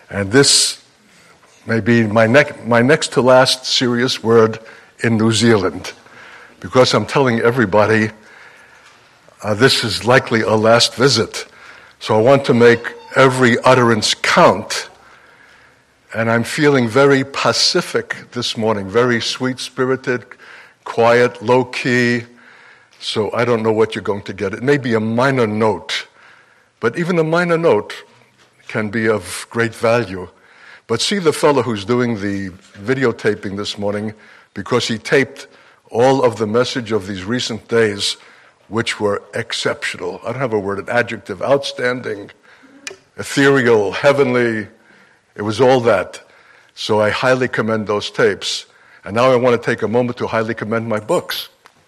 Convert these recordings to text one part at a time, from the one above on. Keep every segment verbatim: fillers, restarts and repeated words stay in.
And this may be my, ne- my next to last serious word in New Zealand, because I'm telling everybody uh, this is likely a last visit. So I want to make every utterance count. And I'm feeling very pacific this morning, very sweet-spirited, quiet, low-key. So I don't know what you're going to get. It may be a minor note, but even a minor note can be of great value. But see the fellow who's doing the videotaping this morning, because he taped all of the message of these recent days, which were exceptional. I don't have a word, an adjective, outstanding, ethereal, heavenly. It was all that. So I highly commend those tapes. And now I want to take a moment to highly commend my books.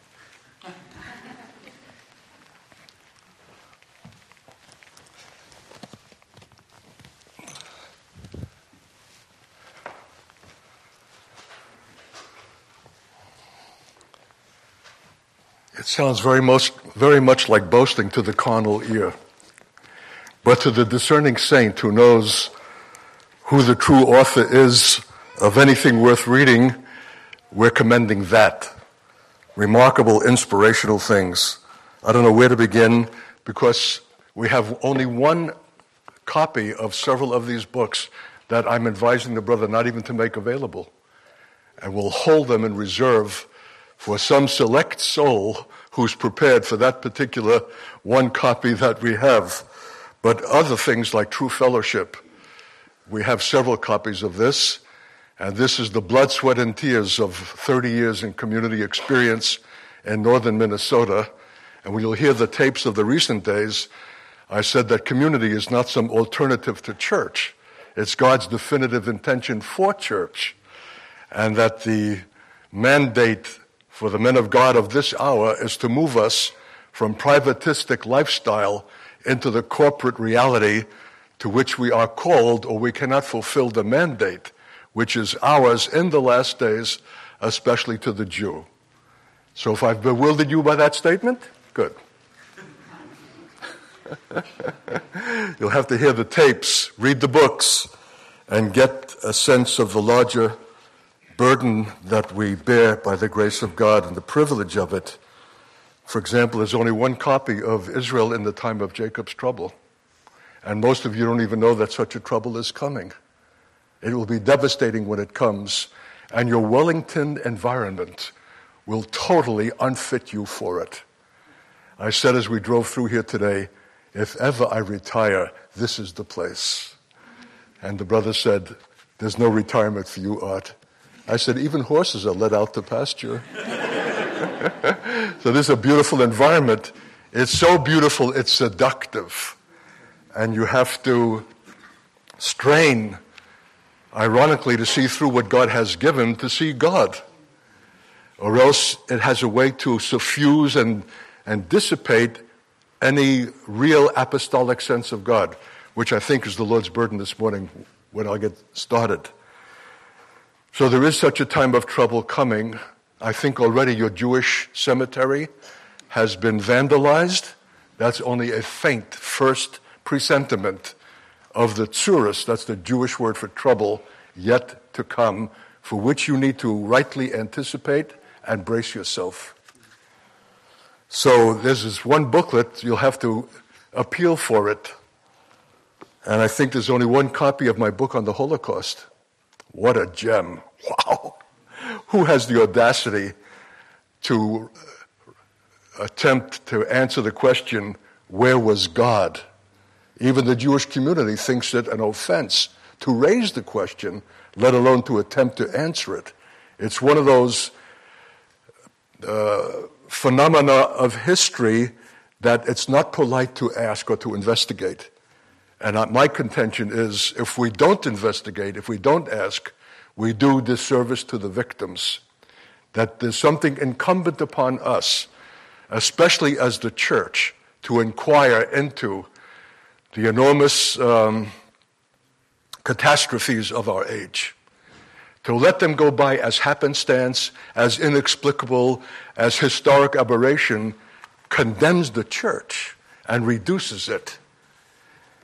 It sounds very much, very much like boasting to the carnal ear. But to the discerning saint who knows who the true author is of anything worth reading, we're commending that. Remarkable, inspirational things. I don't know where to begin, because we have only one copy of several of these books that I'm advising the brother not even to make available. And we'll hold them in reserve for some select soul who's prepared for that particular one copy that we have. But other things like True Fellowship, we have several copies of this, and this is the blood, sweat, and tears of thirty years in community experience in northern Minnesota. And when you'll hear the tapes of the recent days, I said that community is not some alternative to church. It's God's definitive intention for church, and that the mandate for the men of God of this hour is to move us from privatistic lifestyle into the corporate reality to which we are called, or we cannot fulfill the mandate, which is ours in the last days, especially to the Jew. So if I've bewildered you by that statement, good. You'll have to hear the tapes, read the books, and get a sense of the larger burden that we bear by the grace of God and the privilege of it. For example, there's only one copy of Israel in the time of Jacob's trouble. And most of you don't even know that such a trouble is coming. It will be devastating when it comes. And your Wellington environment will totally unfit you for it. I said as we drove through here today, if ever I retire, this is the place. And the brother said, there's no retirement for you, Art. I said, even horses are let out to pasture. So this is a beautiful environment. It's so beautiful, it's seductive. And you have to strain, ironically, to see through what God has given to see God. Or else it has a way to suffuse and, and dissipate any real apostolic sense of God, which I think is the Lord's burden this morning when I get started. So there is such a time of trouble coming. I think already your Jewish cemetery has been vandalized. That's only a faint first presentiment of the tsurus, that's the Jewish word for trouble, yet to come, for which you need to rightly anticipate and brace yourself. So there's this one booklet, you'll have to appeal for it. And I think there's only one copy of my book on the Holocaust. What a gem. Wow. Who has the audacity to attempt to answer the question, where was God? Even the Jewish community thinks it an offense to raise the question, let alone to attempt to answer it. It's one of those uh, phenomena of history that it's not polite to ask or to investigate. And my contention is, if we don't investigate, if we don't ask, we do disservice to the victims. That there's something incumbent upon us, especially as the church, to inquire into the enormous um, catastrophes of our age. To let them go by as happenstance, as inexplicable, as historic aberration, condemns the church and reduces it.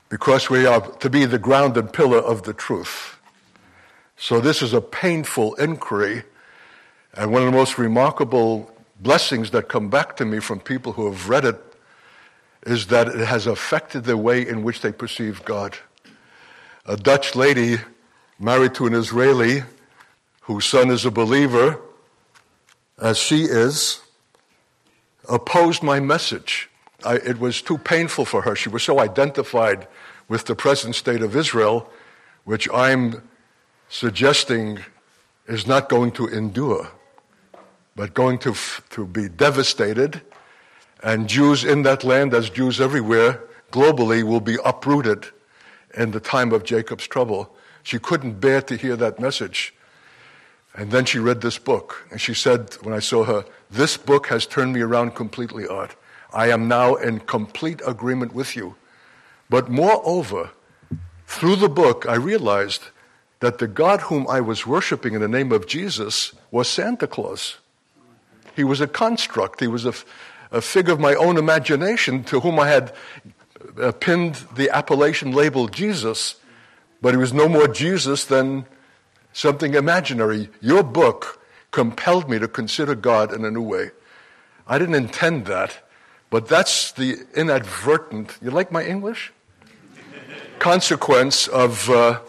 because we are to be the ground and pillar of the truth. So this is a painful inquiry, and one of the most remarkable blessings that come back to me from people who have read it is that it has affected the way in which they perceive God. A Dutch lady married to an Israeli whose son is a believer, as she is, opposed my message. I, it was too painful for her. She was so identified with the present state of Israel, which I'm suggesting is not going to endure, but going to, to be devastated, and Jews in that land, as Jews everywhere globally, will be uprooted in the time of Jacob's trouble. She couldn't bear to hear that message. And then she read this book, and she said, when I saw her, "This book has turned me around completely, Art. I am now in complete agreement with you." But moreover, through the book, I realized that the God whom I was worshiping in the name of Jesus was Santa Claus. He was a construct. He was a, a figure of my own imagination to whom I had uh, pinned the appellation label Jesus, but he was no more Jesus than something imaginary. Your book compelled me to consider God in a new way. I didn't intend that, but that's the inadvertent, you like my English? consequence of uh,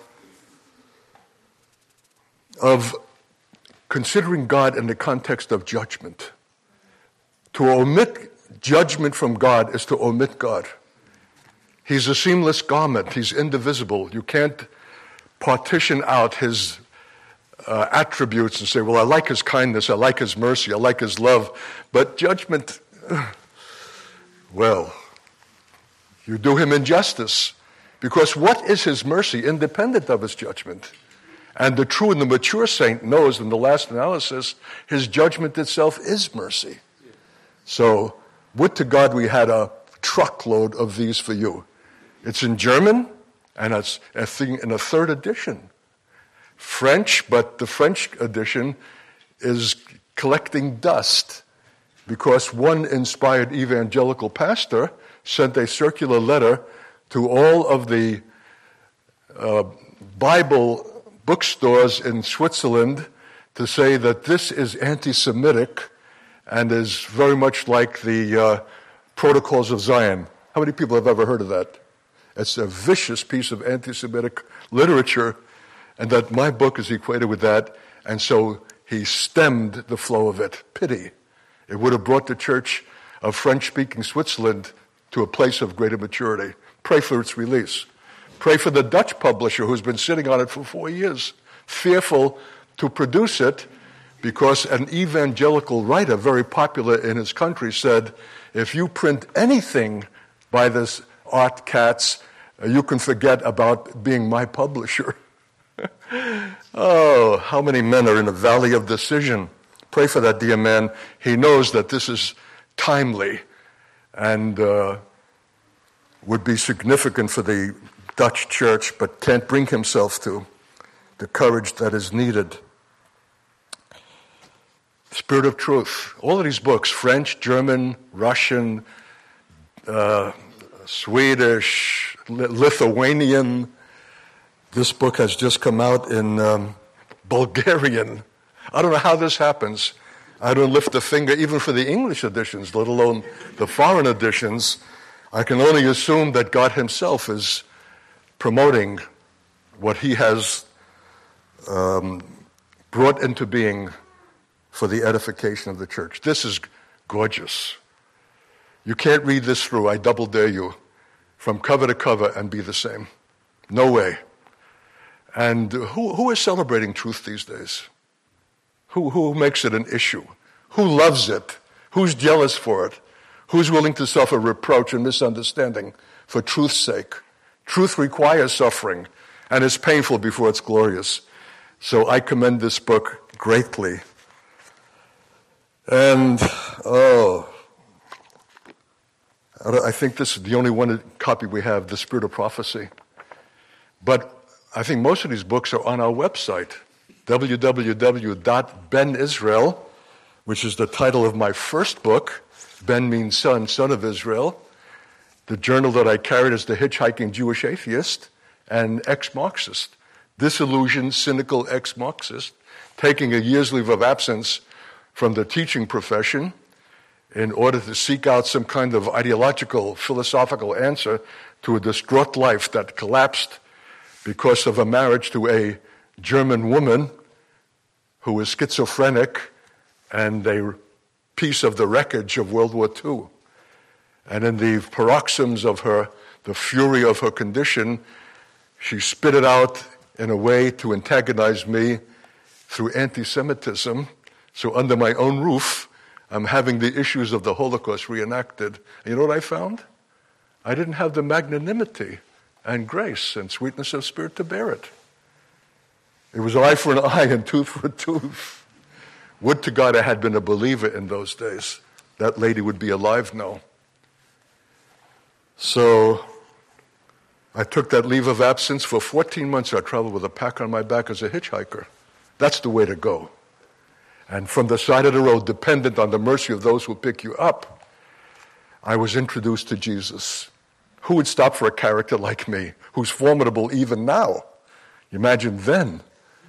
of considering God in the context of judgment. To omit judgment from God is to omit God. He's a seamless garment. He's indivisible. You can't partition out his uh, attributes and say, well, I like his kindness, I like his mercy, I like his love. But judgment, well, you do him injustice. Because what is his mercy independent of his judgment? And the true and the mature saint knows in the last analysis, his judgment itself is mercy. So, would to God we had a truckload of these for you. It's in German, and it's a thing in a third edition. French, but the French edition is collecting dust because one inspired evangelical pastor sent a circular letter to all of the uh, Bible bookstores in Switzerland to say that this is anti-Semitic and is very much like the uh, Protocols of Zion. How many people have ever heard of that? It's a vicious piece of anti-Semitic literature, and that my book is equated with that, and so he stemmed the flow of it. Pity. It would have brought the church of French-speaking Switzerland to a place of greater maturity. Pray for its release. Pray for the Dutch publisher who's been sitting on it for four years, fearful to produce it, because an evangelical writer, very popular in his country, said, if you print anything by this Art Katz, you can forget about being my publisher. Oh, how many men are in a valley of decision? Pray for that dear man. He knows that this is timely and uh, would be significant for the Dutch church, but can't bring himself to the courage that is needed. Spirit of Truth. All of these books, French, German, Russian, uh, Swedish, Lithuanian. This book has just come out in um, Bulgarian. I don't know how this happens. I don't lift a finger even for the English editions, let alone the foreign editions. I can only assume that God himself is promoting what he has um, brought into being for the edification of the church. This is gorgeous. You can't read this through, I double dare you, from cover to cover and be the same. No way. And who, who is celebrating truth these days? Who, who makes it an issue? Who loves it? Who's jealous for it? Who's willing to suffer reproach and misunderstanding for truth's sake? Truth requires suffering and is painful before it's glorious. So I commend this book greatly. And, oh, I think this is the only one copy we have, The Spirit of Prophecy. But I think most of these books are on our website, w w w dot ben israel, which is the title of my first book. Ben means son, son of Israel. The journal that I carried is The Hitchhiking Jewish Atheist and Ex-Marxist. Disillusioned, cynical ex-Marxist, taking a year's leave of absence from the teaching profession in order to seek out some kind of ideological, philosophical answer to a distraught life that collapsed because of a marriage to a German woman who was schizophrenic and a piece of the wreckage of World War Two. And in the paroxysms of her, the fury of her condition, she spit it out in a way to antagonize me through anti-Semitism. So under my own roof, I'm having the issues of the Holocaust reenacted. And you know what I found? I didn't have the magnanimity and grace and sweetness of spirit to bear it. It was eye for an eye and tooth for a tooth. Would to God I had been a believer in those days. That lady would be alive now. So I took that leave of absence. For fourteen months I traveled with a pack on my back as a hitchhiker. That's the way to go. And from the side of the road, dependent on the mercy of those who pick you up, I was introduced to Jesus. Who would stop for a character like me, who's formidable even now? Imagine then.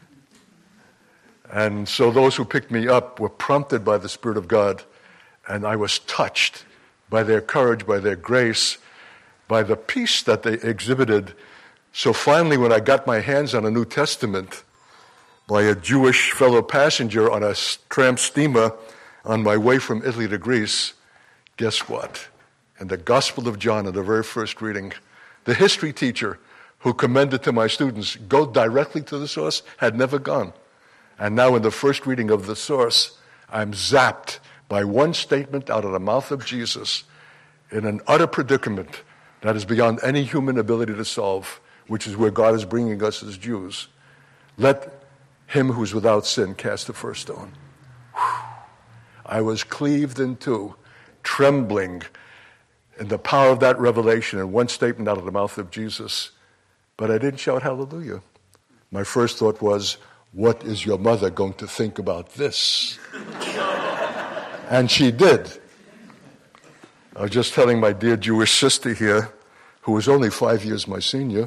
And so those who picked me up were prompted by the Spirit of God, and I was touched by their courage, by their grace, by the peace that they exhibited. So finally, when I got my hands on a New Testament by a Jewish fellow passenger on a tramp steamer on my way from Italy to Greece, guess what? In the Gospel of John, in the very first reading, the history teacher who commended to my students, go directly to the source, had never gone. And now in the first reading of the source, I'm zapped by one statement out of the mouth of Jesus in an utter predicament that is beyond any human ability to solve, which is where God is bringing us as Jews. Let him who's without sin cast the first stone. Whew. I was cleaved in two, trembling in the power of that revelation and one statement out of the mouth of Jesus. But I didn't shout hallelujah. My first thought was, what is your mother going to think about this? And she did. I was just telling my dear Jewish sister here, who was only five years my senior,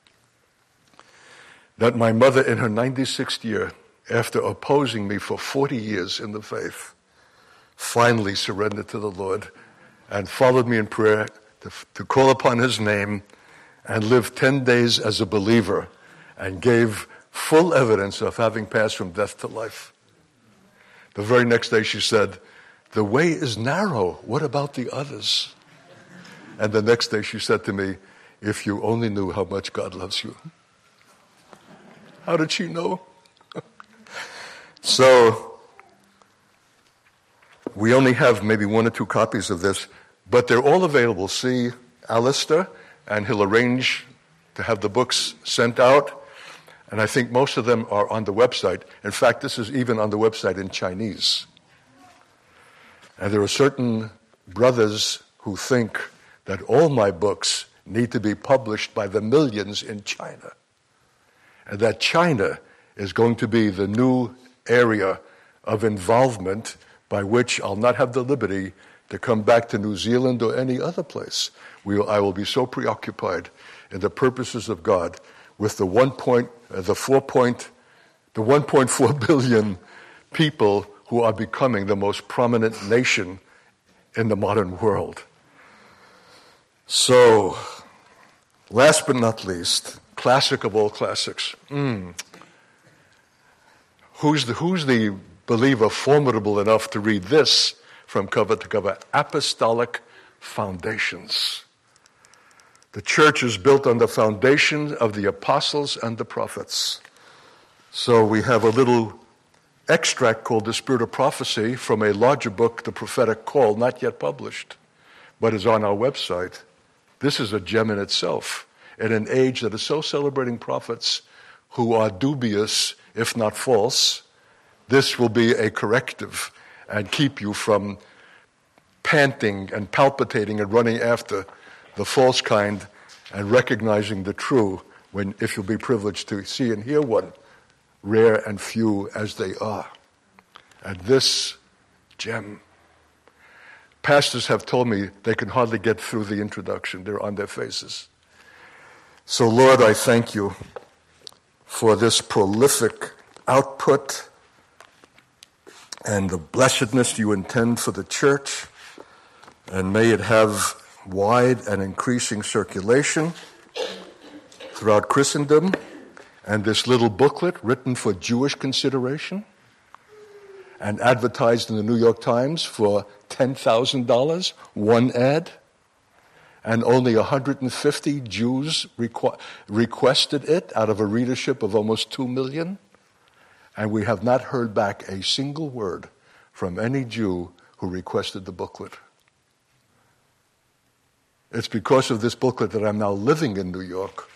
that my mother in her ninety-sixth year, after opposing me for forty years in the faith, finally surrendered to the Lord and followed me in prayer to, to call upon his name and lived ten days as a believer and gave full evidence of having passed from death to life. The very next day she said, the way is narrow. What about the others? And the next day she said to me, if you only knew how much God loves you. How did she know? So, we only have maybe one or two copies of this, but they're all available. See Alistair, and he'll arrange to have the books sent out. And I think most of them are on the website. In fact, this is even on the website in Chinese. And there are certain brothers who think that all my books need to be published by the millions in China. And that China is going to be the new area of involvement by which I'll not have the liberty to come back to New Zealand or any other place. We will, I will be so preoccupied in the purposes of God with the one point, uh, the four point, the one point four billion people who are becoming the most prominent nation in the modern world. So, last but not least, classic of all classics. Mm. Who's the who's the believer formidable enough to read this from cover to cover? Apostolic Foundations. The church is built on the foundation of the apostles and the prophets. So we have a little extract called The Spirit of Prophecy from a larger book, The Prophetic Call, not yet published, but is on our website. This is a gem in itself. In an age that is so celebrating prophets who are dubious, if not false, this will be a corrective and keep you from panting and palpitating and running after the false kind and recognizing the true when, if you'll be privileged to see and hear one, rare and few as they are. And this gem, pastors have told me they can hardly get through the introduction. They're on their faces. So, Lord, I thank you for this prolific output and the blessedness you intend for the church, and may it have wide and increasing circulation throughout Christendom, and this little booklet written for Jewish consideration and advertised in the New York Times for ten thousand dollars, one ad, and only one hundred fifty Jews requ- requested it out of a readership of almost two million, and we have not heard back a single word from any Jew who requested the booklet. It's because of this booklet that I'm now living in New York.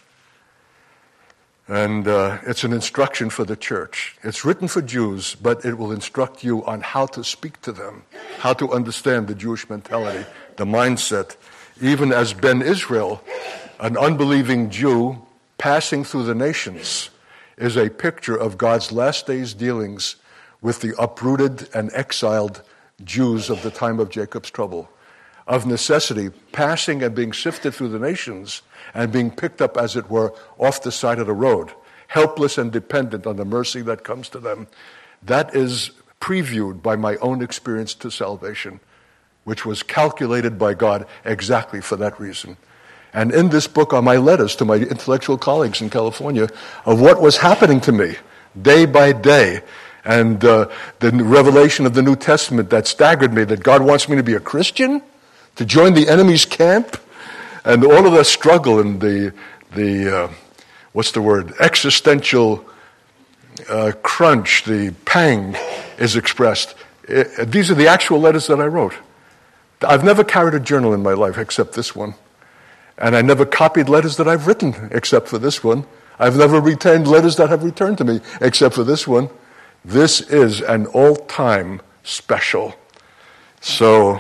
And uh, it's an instruction for the church. It's written for Jews, but it will instruct you on how to speak to them, how to understand the Jewish mentality, the mindset. Even as Ben Israel, an unbelieving Jew passing through the nations, is a picture of God's last days dealings with the uprooted and exiled Jews of the time of Jacob's trouble. Of necessity, passing and being sifted through the nations and being picked up, as it were, off the side of the road, helpless and dependent on the mercy that comes to them. That is previewed by my own experience to salvation, which was calculated by God exactly for that reason. And in this book are my letters to my intellectual colleagues in California of what was happening to me day by day, and uh, the revelation of the New Testament that staggered me, that God wants me to be a Christian, to join the enemy's camp, and all of the struggle and the, the uh, what's the word, existential uh, crunch, the pang is expressed. It, these are the actual letters that I wrote. I've never carried a journal in my life except this one. And I never copied letters that I've written except for this one. I've never retained letters that have returned to me except for this one. This is an all-time special. So,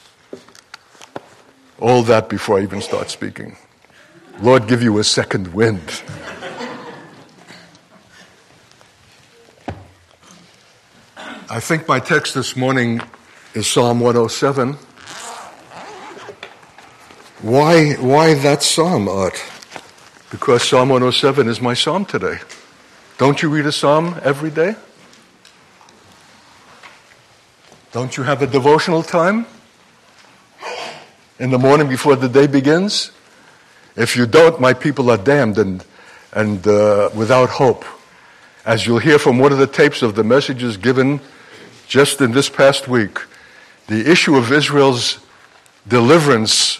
all that before I even start speaking. Lord, give you a second wind. I think my text this morning is Psalm one oh seven. Why, why that psalm, Art? Because Psalm one oh seven is my psalm today. Don't you read a psalm every day? Don't you have a devotional time in the morning before the day begins? If you don't, my people are damned and, and uh, without hope. As you'll hear from one of the tapes of the messages given just in this past week, the issue of Israel's deliverance,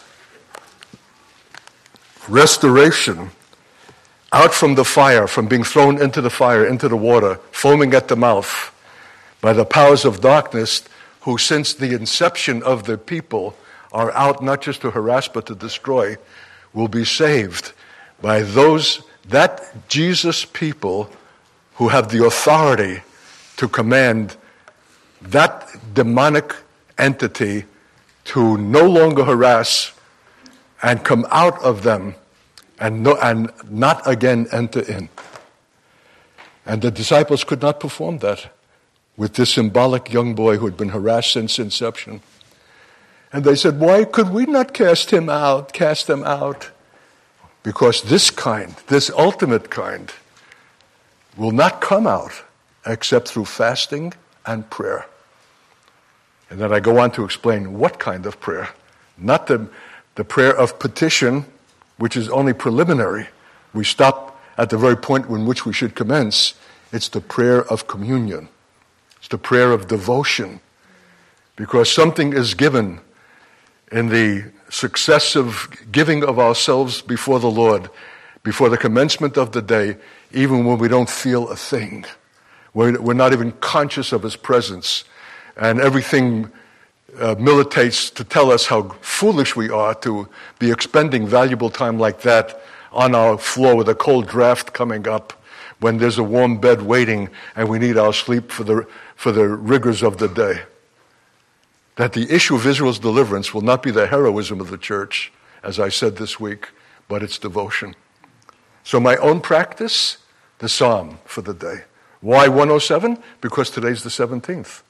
restoration, out from the fire, from being thrown into the fire, into the water, foaming at the mouth, by the powers of darkness, who since the inception of the people are out not just to harass but to destroy, will be saved by those, that Jesus people who have the authority to command that demonic entity to no longer harass and come out of them and, no, and not again enter in. And the disciples could not perform that with this symbolic young boy who had been harassed since inception. And they said, why could we not cast him out, cast them out? Because this kind, this ultimate kind, will not come out except through fasting and prayer. And then I go on to explain what kind of prayer. Not the, the prayer of petition, which is only preliminary. We stop at the very point in which we should commence. It's the prayer of communion. It's the prayer of devotion. Because something is given in the successive giving of ourselves before the Lord, before the commencement of the day, even when we don't feel a thing. We're, we're not even conscious of His presence. And everything uh, militates to tell us how foolish we are to be expending valuable time like that on our floor with a cold draft coming up when there's a warm bed waiting and we need our sleep for the, for the rigors of the day. That the issue of Israel's deliverance will not be the heroism of the church, as I said this week, but its devotion. So my own practice, the psalm for the day. Why one oh seven? Because today's the seventeenth.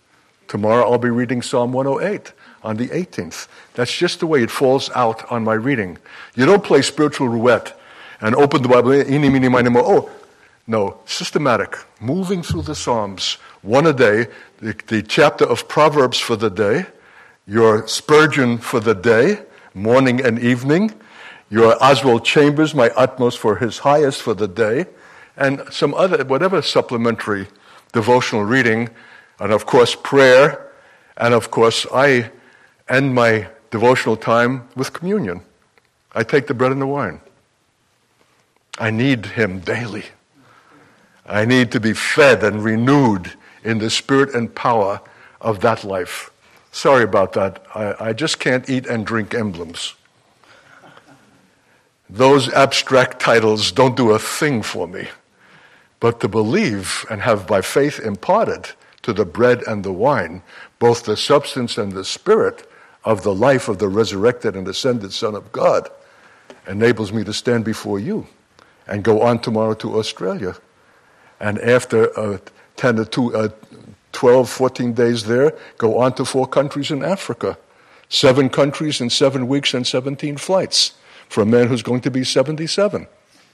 Tomorrow I'll be reading Psalm one oh eight on the eighteenth. That's just the way it falls out on my reading. You don't play spiritual roulette and open the Bible, eeny, meeny, miny, mo. Oh, no, systematic, moving through the Psalms, one a day, the, the chapter of Proverbs for the day, your Spurgeon for the day, morning and evening, your Oswald Chambers, my utmost for his highest for the day, and some other, whatever supplementary devotional reading, and of course prayer, and of course I end my devotional time with communion. I take the bread and the wine. I need him daily. I need to be fed and renewed in the spirit and power of that life. Sorry about that. I, I just can't eat and drink emblems. Those abstract titles don't do a thing for me. But to believe and have by faith imparted to the bread and the wine, both the substance and the spirit of the life of the resurrected and ascended Son of God, enables me to stand before you and go on tomorrow to Australia. And after uh, ten to two, uh, twelve, fourteen days there, go on to four countries in Africa. Seven countries in seven weeks and seventeen flights for a man who's going to be seventy-seven.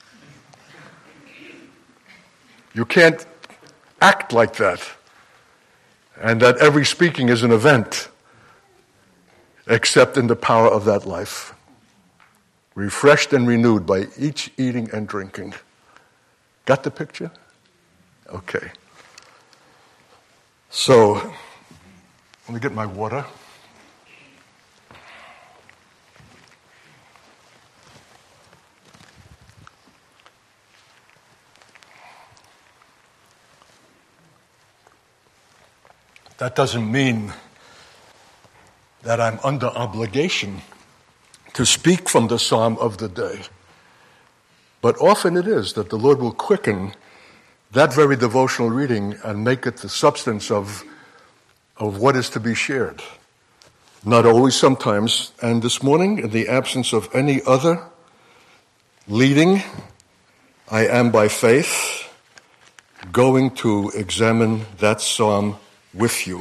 You can't act like that. And that every speaking is an event, except in the power of that life. Refreshed and renewed by each eating and drinking. Got the picture? Okay. So, let me get my water. That doesn't mean that I'm under obligation to speak from the psalm of the day. But often it is that the Lord will quicken that very devotional reading and make it the substance of, of what is to be shared. Not always, sometimes. And this morning, in the absence of any other leading, I am by faith going to examine that psalm with you,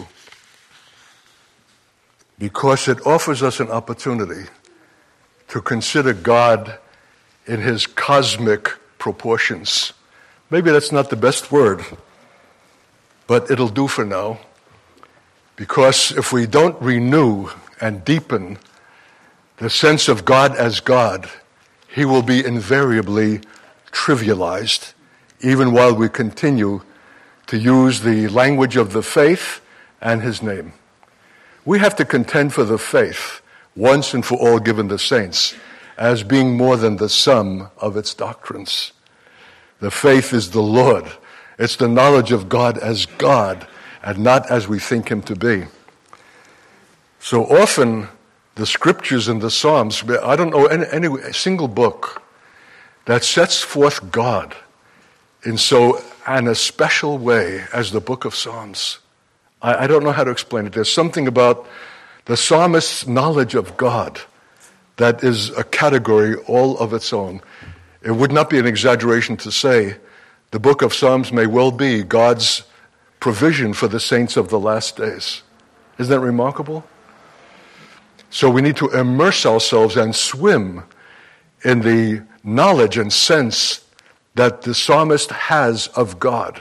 because it offers us an opportunity to consider God in his cosmic proportions. Maybe that's not the best word, but it'll do for now, because if we don't renew and deepen the sense of God as God, he will be invariably trivialized, even while we continue to use the language of the faith and his name. We have to contend for the faith, once and for all given the saints, as being more than the sum of its doctrines. The faith is the Lord. It's the knowledge of God as God, and not as we think him to be. So often, the scriptures and the Psalms, I don't know any, any single book that sets forth God in so an a special way as the book of Psalms. I, I don't know how to explain it. There's something about the psalmist's knowledge of God that is a category all of its own. It would not be an exaggeration to say the book of Psalms may well be God's provision for the saints of the last days. Isn't that remarkable? So we need to immerse ourselves and swim in the knowledge and sense that the psalmist has of God.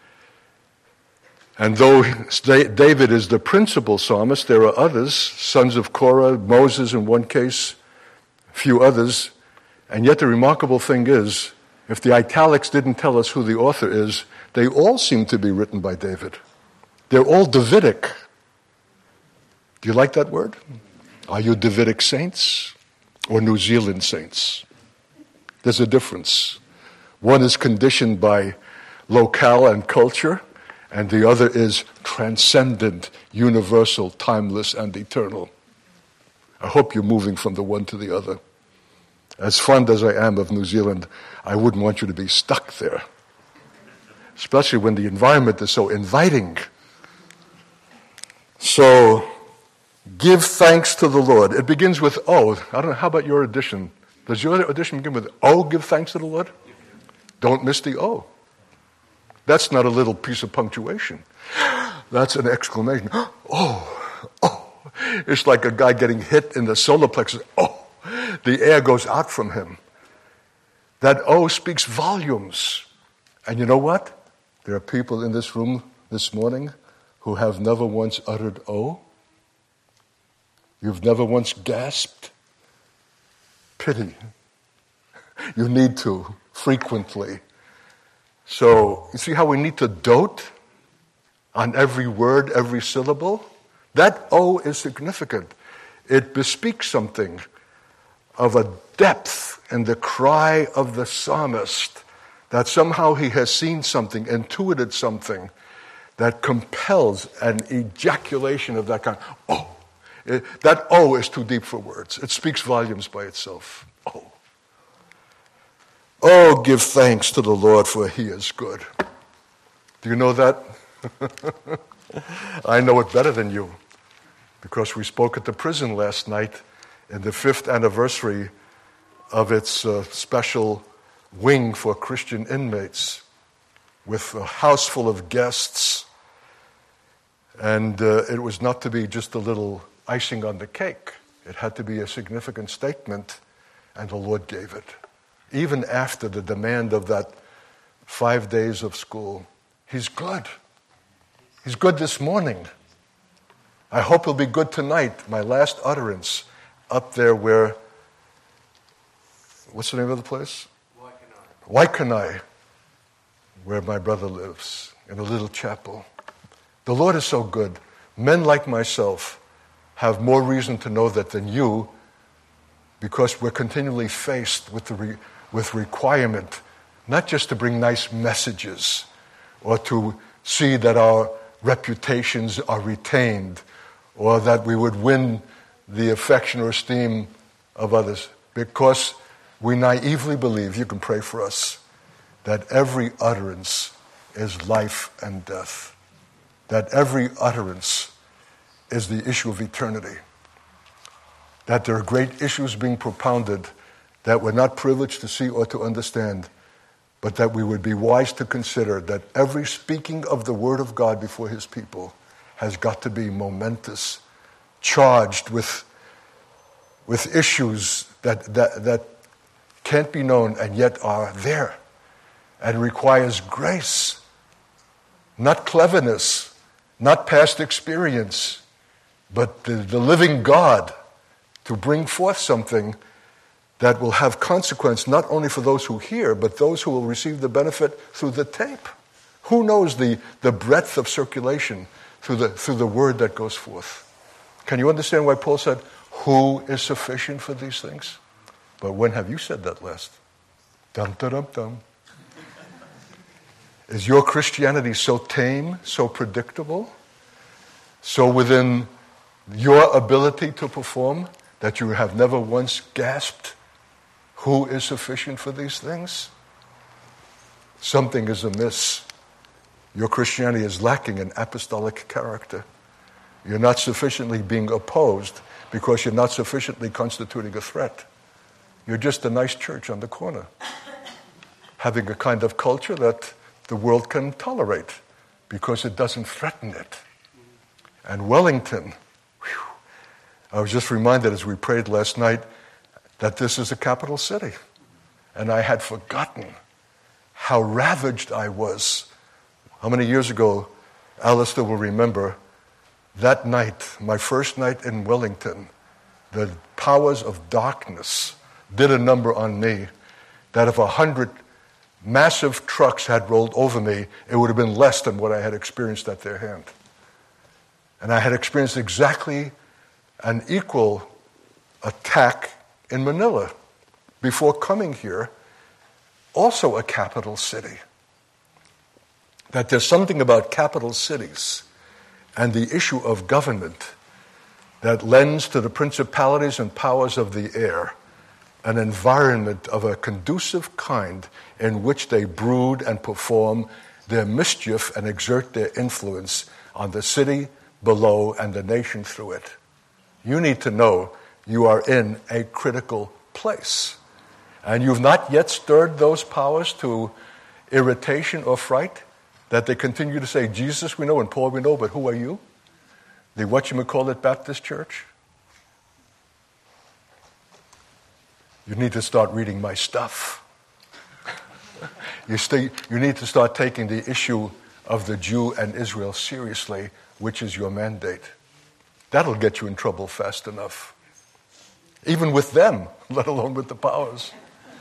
And though David is the principal psalmist, there are others, sons of Korah, Moses in one case, a few others. And yet the remarkable thing is, if the italics didn't tell us who the author is, they all seem to be written by David. They're all Davidic. Do you like that word? Are you Davidic saints or New Zealand saints? There's a difference. One is conditioned by locale and culture, and the other is transcendent, universal, timeless, and eternal. I hope you're moving from the one to the other. As fond as I am of New Zealand, I wouldn't want you to be stuck there, especially when the environment is so inviting. So, give thanks to the Lord. It begins with O. I don't know, how about your edition? Does your edition begin with O, give thanks to the Lord? Don't miss the O. That's not a little piece of punctuation. That's an exclamation. Oh, oh. It's like a guy getting hit in the solar plexus. Oh, the air goes out from him. That oh speaks volumes. And you know what? There are people in this room this morning who have never once uttered oh. You've never once gasped. Pity. You need to frequently. So, you see how we need to dote on every word, every syllable? That oh is significant. It bespeaks something of a depth in the cry of the psalmist, that somehow he has seen something, intuited something that compels an ejaculation of that kind. Oh, it, that oh is too deep for words. It speaks volumes by itself. Oh. Oh, give thanks to the Lord, for he is good. Do you know that? I know it better than you, because we spoke at the prison last night in the fifth anniversary of its uh, special wing for Christian inmates, with a house full of guests. And uh, it was not to be just a little icing on the cake. It had to be a significant statement, and the Lord gave it. Even after the demand of that five days of school, he's good. He's good this morning. I hope he'll be good tonight, my last utterance, up there where, what's the name of the place? Waikanae, where my brother lives, in a little chapel. The Lord is so good. Men like myself have more reason to know that than you, because we're continually faced with the re- with requirement, not just to bring nice messages or to see that our reputations are retained or that we would win the affection or esteem of others, because we naively believe, you can pray for us, that every utterance is life and death, that every utterance is the issue of eternity, that there are great issues being propounded that we're not privileged to see or to understand, but that we would be wise to consider that every speaking of the Word of God before his people has got to be momentous, charged with, with issues that, that, that can't be known and yet are there, and requires grace, not cleverness, not past experience, but the, the living God to bring forth something that will have consequence not only for those who hear, but those who will receive the benefit through the tape. Who knows the, the breadth of circulation through the, through the word that goes forth? Can you understand why Paul said, who is sufficient for these things? But when have you said that last? Dum, dum, dum, dum. Is your Christianity so tame, so predictable, so within your ability to perform that you have never once gasped, who is sufficient for these things? Something is amiss. Your Christianity is lacking in apostolic character. You're not sufficiently being opposed because you're not sufficiently constituting a threat. You're just a nice church on the corner, having a kind of culture that the world can tolerate because it doesn't threaten it. And Wellington, whew, I was just reminded as we prayed last night that this is a capital city. And I had forgotten how ravaged I was. How many years ago, Alistair will remember, that night, my first night in Wellington, the powers of darkness did a number on me that if a hundred massive trucks had rolled over me, it would have been less than what I had experienced at their hand. And I had experienced exactly an equal attack in Manila before coming here, also a capital city. That there's something about capital cities and the issue of government that lends to the principalities and powers of the air an environment of a conducive kind in which they brood and perform their mischief and exert their influence on the city below and the nation through it. You need to know you are in a critical place. And you've not yet stirred those powers to irritation or fright. that they continue to say, Jesus we know and Paul we know, but who are you? The whatchamacallit Baptist church? You need to start reading my stuff. you, stay, you need to start taking the issue of the Jew and Israel seriously, which is your mandate. That'll get you in trouble fast enough. Even with them, let alone with the powers.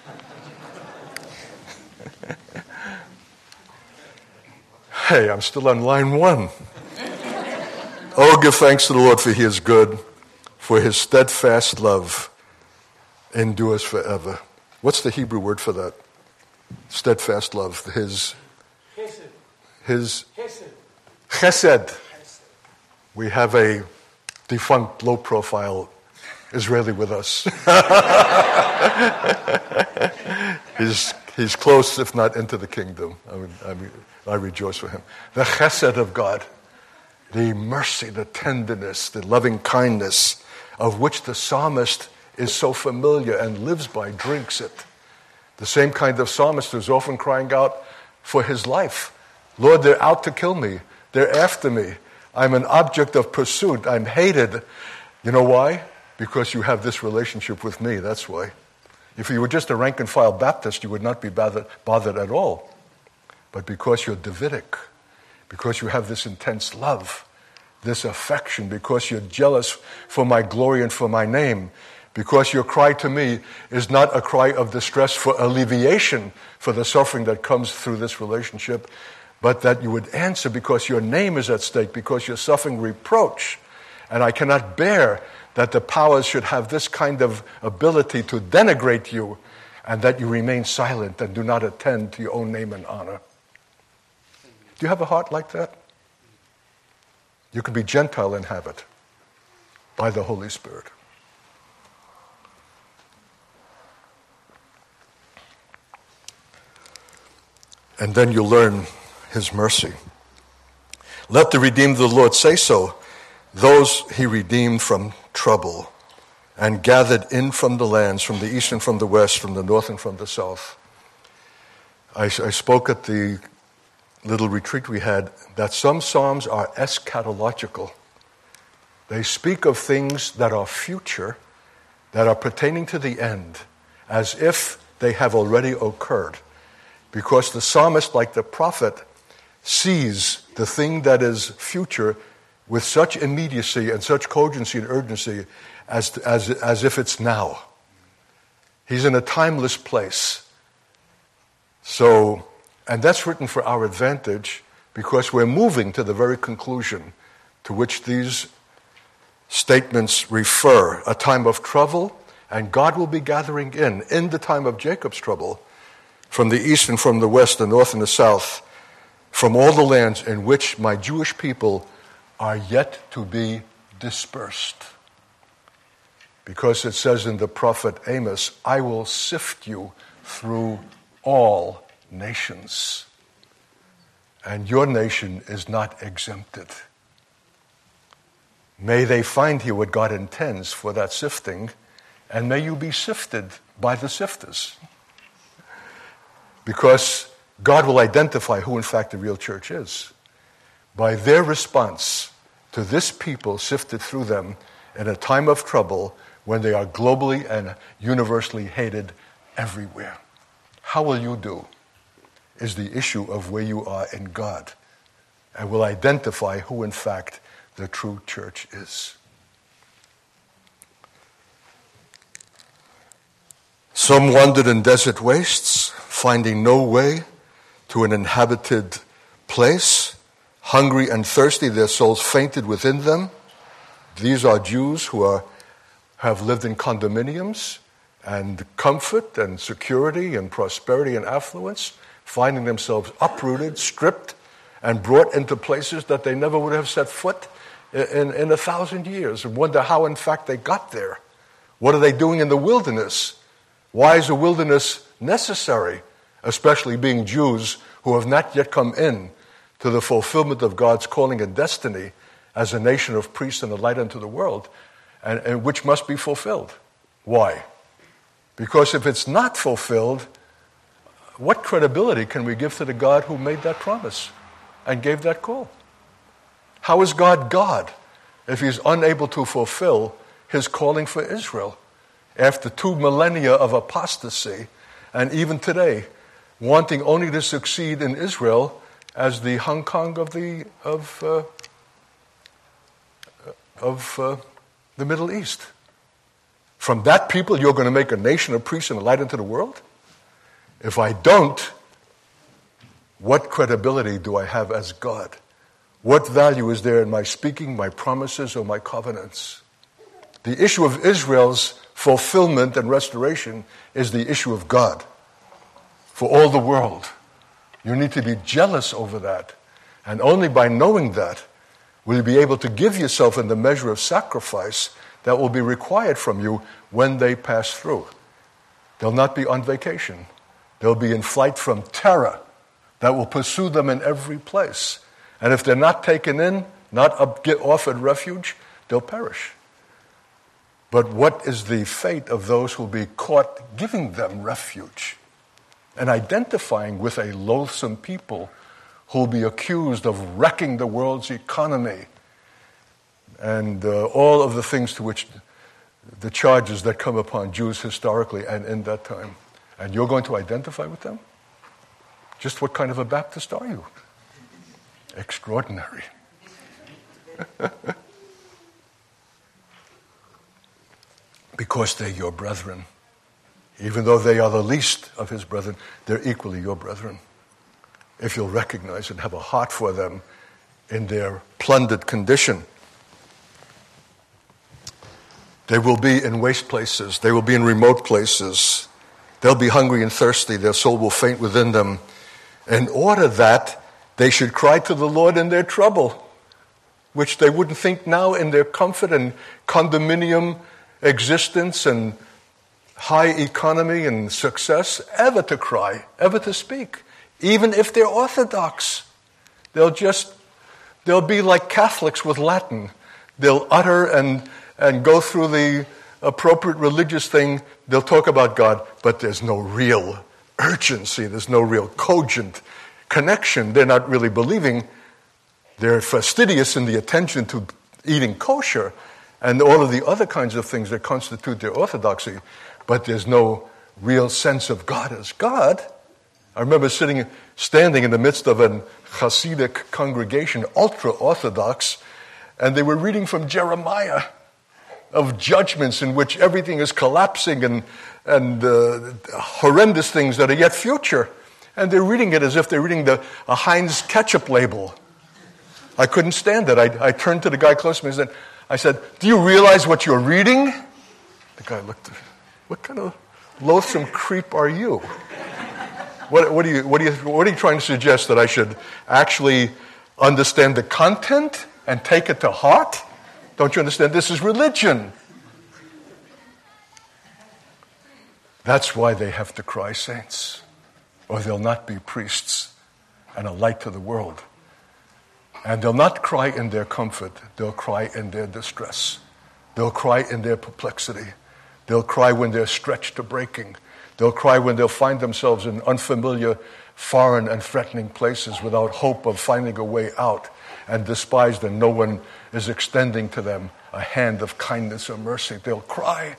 Hey, I'm still on line one. Oh, give thanks to the Lord, for he is good, for his steadfast love endures forever. What's the Hebrew word for that? Steadfast love. His, Chesed. his Chesed. chesed. We have a defunct, low-profile Israeli with us. he's he's close, if not into the kingdom. I mean, I mean, I rejoice for him. The chesed of God, the mercy, the tenderness, the loving kindness of which the psalmist is so familiar and lives by, drinks it. The same kind of psalmist who's often crying out for his life. Lord, they're out to kill me. They're after me. I'm an object of pursuit. I'm hated. You know why? Because you have this relationship with me, that's why. If you were just a rank-and-file Baptist, you would not be bothered, bothered at all. But because you're Davidic, because you have this intense love, this affection, because you're jealous for my glory and for my name, because your cry to me is not a cry of distress for alleviation for the suffering that comes through this relationship, but that you would answer because your name is at stake, because you're suffering reproach. And I cannot bear that the powers should have this kind of ability to denigrate you, and that you remain silent and do not attend to your own name and honor. Do you have a heart like that? You can be Gentile and have it by the Holy Spirit. And then you learn his mercy. Let the redeemed of the Lord say so, those he redeemed from trouble and gathered in from the lands, from the east and from the west, from the north and from the south. I, I spoke at the little retreat we had that some psalms are eschatological. They speak of things that are future, that are pertaining to the end, as if they have already occurred. Because the psalmist, like the prophet, sees the thing that is future with such immediacy and such cogency and urgency as, as, as if it's now. He's in a timeless place. So, and that's written for our advantage because we're moving to the very conclusion to which these statements refer, a time of trouble, and God will be gathering in, in the time of Jacob's trouble, from the east and from the west, the north and the south, from all the lands in which my Jewish people are yet to be dispersed. Because it says in the prophet Amos, I will sift you through all nations. And your nation is not exempted. May they find here what God intends for that sifting, and may you be sifted by the sifters. Because God will identify who in fact the real church is by their response to this people sifted through them in a time of trouble when they are globally and universally hated everywhere. How will you do is the issue of where you are in God, and will identify who in fact the true church is. Some wandered in desert wastes, finding no way to an inhabited place. Hungry and thirsty, their souls fainted within them. These are Jews who are, have lived in condominiums and comfort and security and prosperity and affluence, finding themselves uprooted, stripped, and brought into places that they never would have set foot in, in a thousand years, and wonder how in fact they got there. What are they doing in the wilderness? Why is the wilderness necessary, especially being Jews who have not yet come in to the fulfillment of God's calling and destiny as a nation of priests and a light unto the world, and, and which must be fulfilled? Why? Because if it's not fulfilled, what credibility can we give to the God who made that promise? and gave that call. How is God God if he's unable to fulfill his calling for Israel after two millennia of apostasy, and even today, wanting only to succeed in Israel as the Hong Kong of the of uh, of uh, the Middle East? From that people, you're going to make a nation of priests and a light unto the world? If I don't, what credibility do I have as God? What value is there in my speaking, my promises, or my covenants? The issue of Israel's fulfillment and restoration is the issue of God for all the world. You need to be jealous over that. And only by knowing that will you be able to give yourself in the measure of sacrifice that will be required from you when they pass through. They'll not be on vacation. They'll be in flight from terror that will pursue them in every place. And if they're not taken in, not up, get offered refuge, they'll perish. But what is the fate of those who will be caught giving them refuge and identifying with a loathsome people who will be accused of wrecking the world's economy and uh, all of the things to which the charges that come upon Jews historically and in that time? And you're going to identify with them? Just what kind of a Baptist are you? Extraordinary. Because they're your brethren. Even though they are the least of his brethren, they're equally your brethren. If you'll recognize and have a heart for them in their plundered condition. They will be in waste places. They will be in remote places. They'll be hungry and thirsty. Their soul will faint within them. In order that they should cry to the Lord in their trouble, which they wouldn't think now in their comfort and condominium existence and high economy and success, ever to cry, ever to speak. Even if they're Orthodox, they'll just, they'll be like Catholics with Latin. They'll utter and, and go through the appropriate religious thing. They'll talk about God, but there's no real urgency. There's no real cogent connection. They're not really believing. They're fastidious in the attention to eating kosher and all of the other kinds of things that constitute their orthodoxy, but there's no real sense of God as God. I remember sitting, standing in the midst of an Hasidic congregation, ultra-Orthodox, and they were reading from Jeremiah of judgments in which everything is collapsing and, and uh, horrendous things that are yet future. And they're reading it as if they're reading the, a Heinz ketchup label. I couldn't stand it. I, I turned to the guy close to me and said, I said, do you realize what you're reading? The guy looked at me, what kind of loathsome creep are you? What, what, are you, what, are you, what are you trying to suggest, that I should actually understand the content and take it to heart? Don't you understand? This is religion. That's why they have to cry, saints, or they'll not be priests and a light to the world. And they'll not cry in their comfort. They'll cry in their distress. They'll cry in their perplexity. They'll cry when they're stretched to breaking. They'll cry when they'll find themselves in unfamiliar, foreign, and threatening places without hope of finding a way out, and despised, and no one is extending to them a hand of kindness or mercy. They'll cry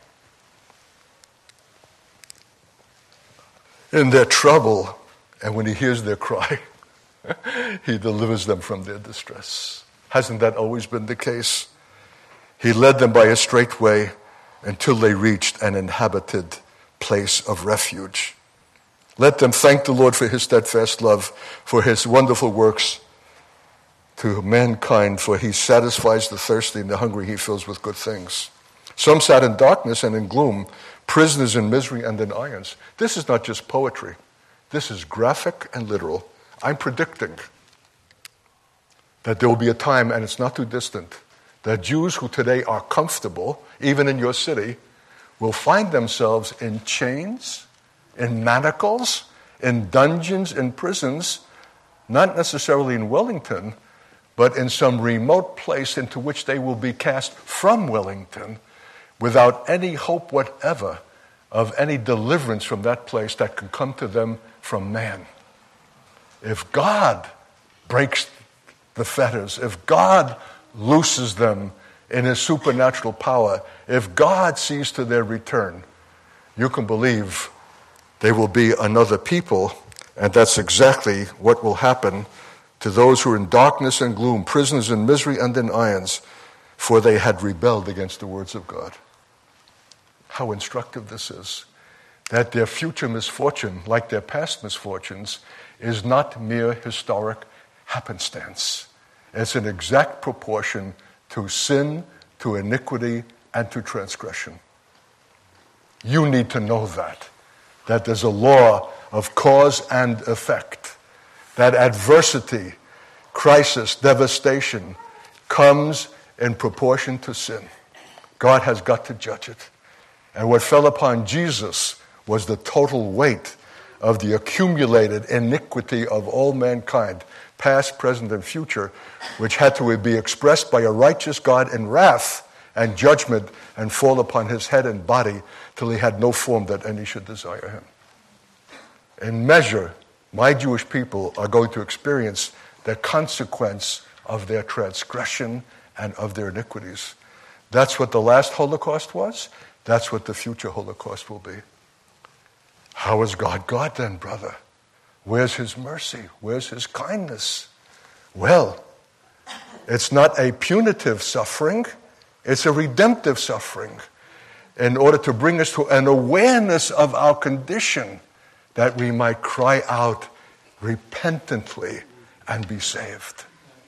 in their trouble, and when he hears their cry, he delivers them from their distress. Hasn't that always been the case? He led them by a straight way until they reached an inhabited place of refuge. Let them thank the Lord for his steadfast love, for his wonderful works to mankind, for he satisfies the thirsty, and the hungry he fills with good things. Some sat in darkness and in gloom, prisoners in misery and in irons. This is not just poetry. This is graphic and literal. I'm predicting that there will be a time, and it's not too distant, that Jews who today are comfortable, even in your city, will find themselves in chains, in manacles, in dungeons, in prisons, not necessarily in Wellington, but in some remote place into which they will be cast from Wellington without any hope whatever of any deliverance from that place that can come to them from man. If God breaks the fetters, if God looses them in his supernatural power, if God sees to their return, you can believe they will be another people, and that's exactly what will happen to those who are in darkness and gloom, prisoners in misery and in irons, for they had rebelled against the words of God. How instructive this is, that their future misfortune, like their past misfortunes, is not mere historic happenstance. It's in exact proportion to sin, to iniquity, and to transgression. You need to know that, that there's a law of cause and effect, that adversity, crisis, devastation comes in proportion to sin. God has got to judge it. And what fell upon Jesus was the total weight of the accumulated iniquity of all mankind, past, present, and future, which had to be expressed by a righteous God in wrath and judgment and fall upon his head and body till he had no form that any should desire him. In measure, my Jewish people are going to experience the consequence of their transgression and of their iniquities. That's what the last Holocaust was. That's what the future Holocaust will be. How is God God then, brother? Where's his mercy? Where's his kindness? Well, it's not a punitive suffering. It's a redemptive suffering in order to bring us to an awareness of our condition that we might cry out repentantly and be saved.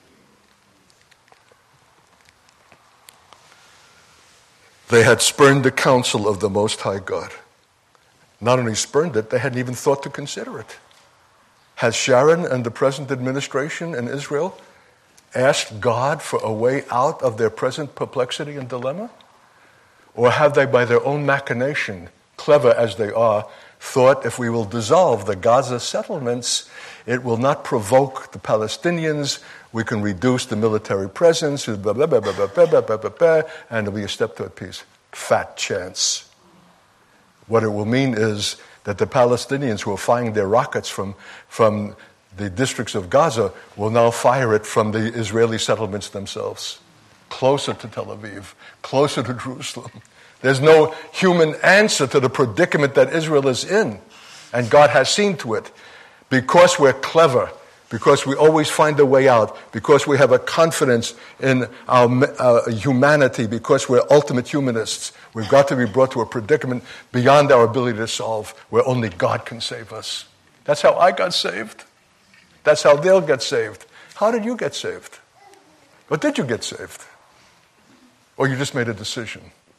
They had spurned the counsel of the Most High God. Not only spurned it, they hadn't even thought to consider it. Has Sharon and the present administration in Israel asked God for a way out of their present perplexity and dilemma? Or have they, by their own machination, clever as they are, thought if we will dissolve the Gaza settlements, it will not provoke the Palestinians, we can reduce the military presence, blah, blah, blah, blah, blah, blah, blah, blah, blah, and it'll be a step toward peace. Fat chance. What it will mean is that the Palestinians who are firing their rockets from, from the districts of Gaza will now fire it from the Israeli settlements themselves, closer to Tel Aviv, closer to Jerusalem. There's no human answer to the predicament that Israel is in, and God has seen to it. Because we're clever, because we always find a way out, because we have a confidence in our uh, humanity, because we're ultimate humanists, we've got to be brought to a predicament beyond our ability to solve, where only God can save us. That's how I got saved. That's how they'll get saved. How did you get saved? Or did you get saved? Or you just made a decision?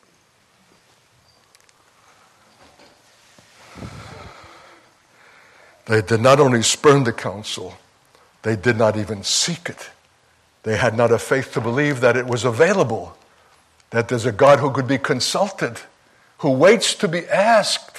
They did not only spurn the counsel, they did not even seek it. They had not a faith to believe that it was available, that there's a God who could be consulted, who waits to be asked.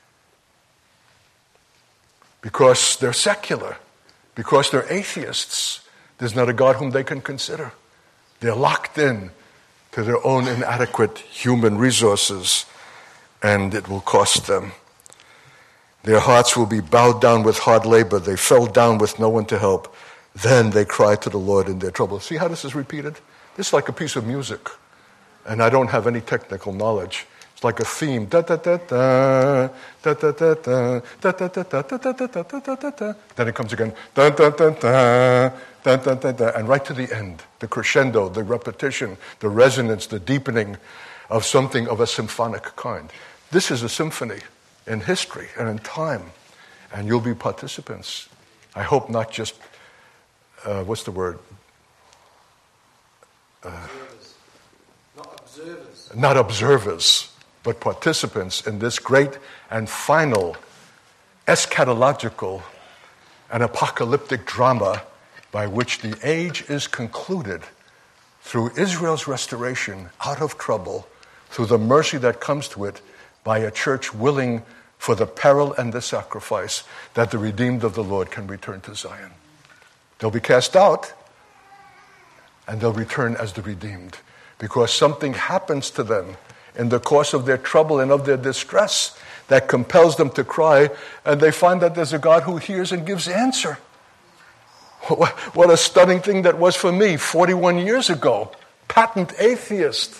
Because they're secular, because they're atheists, there's not a God whom they can consider. They're locked in to their own inadequate human resources, and it will cost them. Their hearts will be bowed down with hard labor. They fell down with no one to help. Then they cried to the Lord in their trouble. See how this is repeated? This is like a piece of music. And I don't have any technical knowledge. It's like a theme. Da da da da da da da da da da da da da da da da da. Then it comes again. Da da da da da da da da. And right to the end, the crescendo, the repetition, the resonance, the deepening of something of a symphonic kind. This is a symphony in history and in time, and you'll be participants. I hope not just, uh, what's the word? Uh, observers. Not observers. Not observers, but participants in this great and final eschatological and apocalyptic drama by which the age is concluded through Israel's restoration out of trouble, through the mercy that comes to it by a church willing for the peril and the sacrifice that the redeemed of the Lord can return to Zion. They'll be cast out, and they'll return as the redeemed, because something happens to them in the course of their trouble and of their distress that compels them to cry, and they find that there's a God who hears and gives answer, What a stunning thing that was for me forty-one years ago. Patent atheist.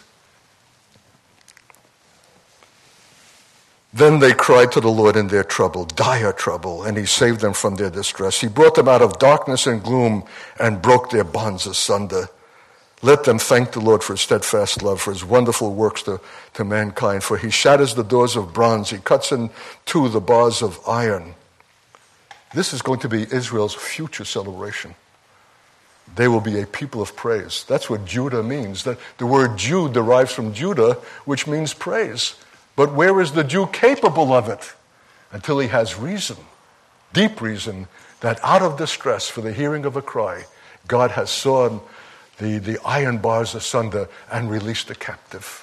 Then they cried to the Lord in their trouble, dire trouble, and he saved them from their distress. He brought them out of darkness and gloom and broke their bonds asunder. Let them thank the Lord for his steadfast love, for his wonderful works to, to mankind. For he shatters the doors of bronze. He cuts in two the bars of iron. This is going to be Israel's future celebration. They will be a people of praise. That's what Judah means. The, the word Jew derives from Judah, which means praise. But where is the Jew capable of it? Until he has reason, deep reason, that out of distress for the hearing of a cry, God has sawn the, the iron bars asunder and released the captive.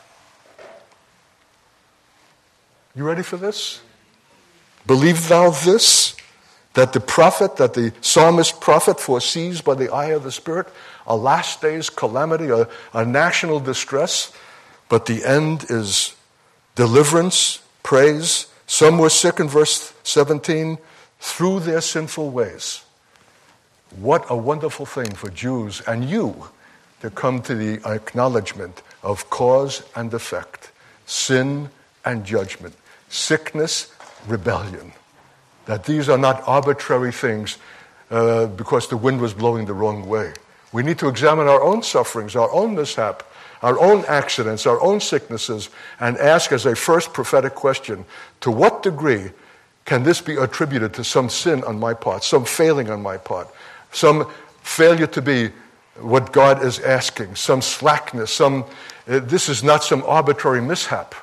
You ready for this? Believe thou this, that the prophet, that the psalmist prophet foresees by the eye of the Spirit a last day's calamity, a, a national distress, but the end is deliverance, praise. Some were sick in verse seventeen through their sinful ways. What a wonderful thing for Jews and you to come to the acknowledgement of cause and effect, sin and judgment, sickness, rebellion. That these are not arbitrary things uh, because the wind was blowing the wrong way. We need to examine our own sufferings, our own mishap, our own accidents, our own sicknesses, and ask as a first prophetic question, to what degree can this be attributed to some sin on my part, some failing on my part, some failure to be what God is asking, some slackness, some, uh, this is not some arbitrary mishap.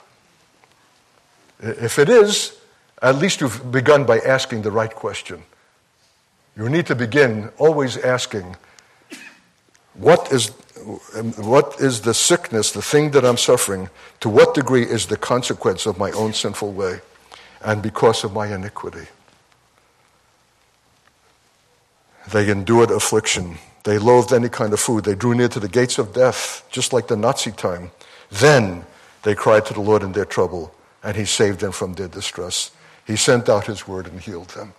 If it is, at least you've begun by asking the right question. You need to begin always asking, what is what is the sickness, the thing that I'm suffering? To what degree is the consequence of my own sinful way and because of my iniquity? They endured affliction. They loathed any kind of food. They drew near to the gates of death, just like the Nazi time. Then they cried to the Lord in their trouble, and he saved them from their distress. He sent out his word and healed them.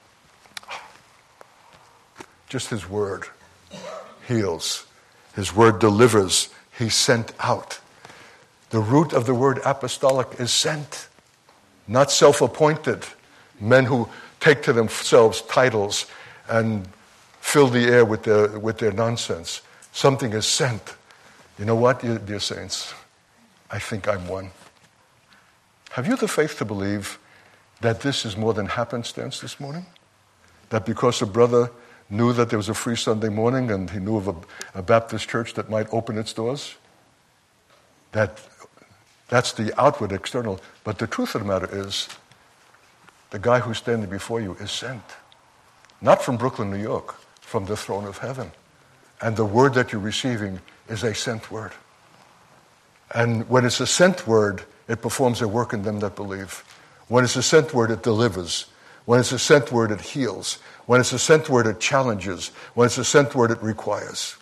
Just his word heals. His word delivers. He sent out. The root of the word apostolic is sent, not self-appointed. Men who take to themselves titles and fill the air with their, with their nonsense. Something is sent. You know what, dear saints? I think I'm one. Have you the faith to believe that this is more than happenstance this morning? That because a brother knew that there was a free Sunday morning and he knew of a, a Baptist church that might open its doors, that that's the outward, external. But the truth of the matter is, the guy who's standing before you is sent. Not from Brooklyn, New York, from the throne of heaven. And the word that you're receiving is a sent word. And when it's a sent word, it performs a work in them that believe. When it's a sent word, it delivers. When it's a sent word, it heals. When it's a sent word, it challenges. When it's a sent word, it requires.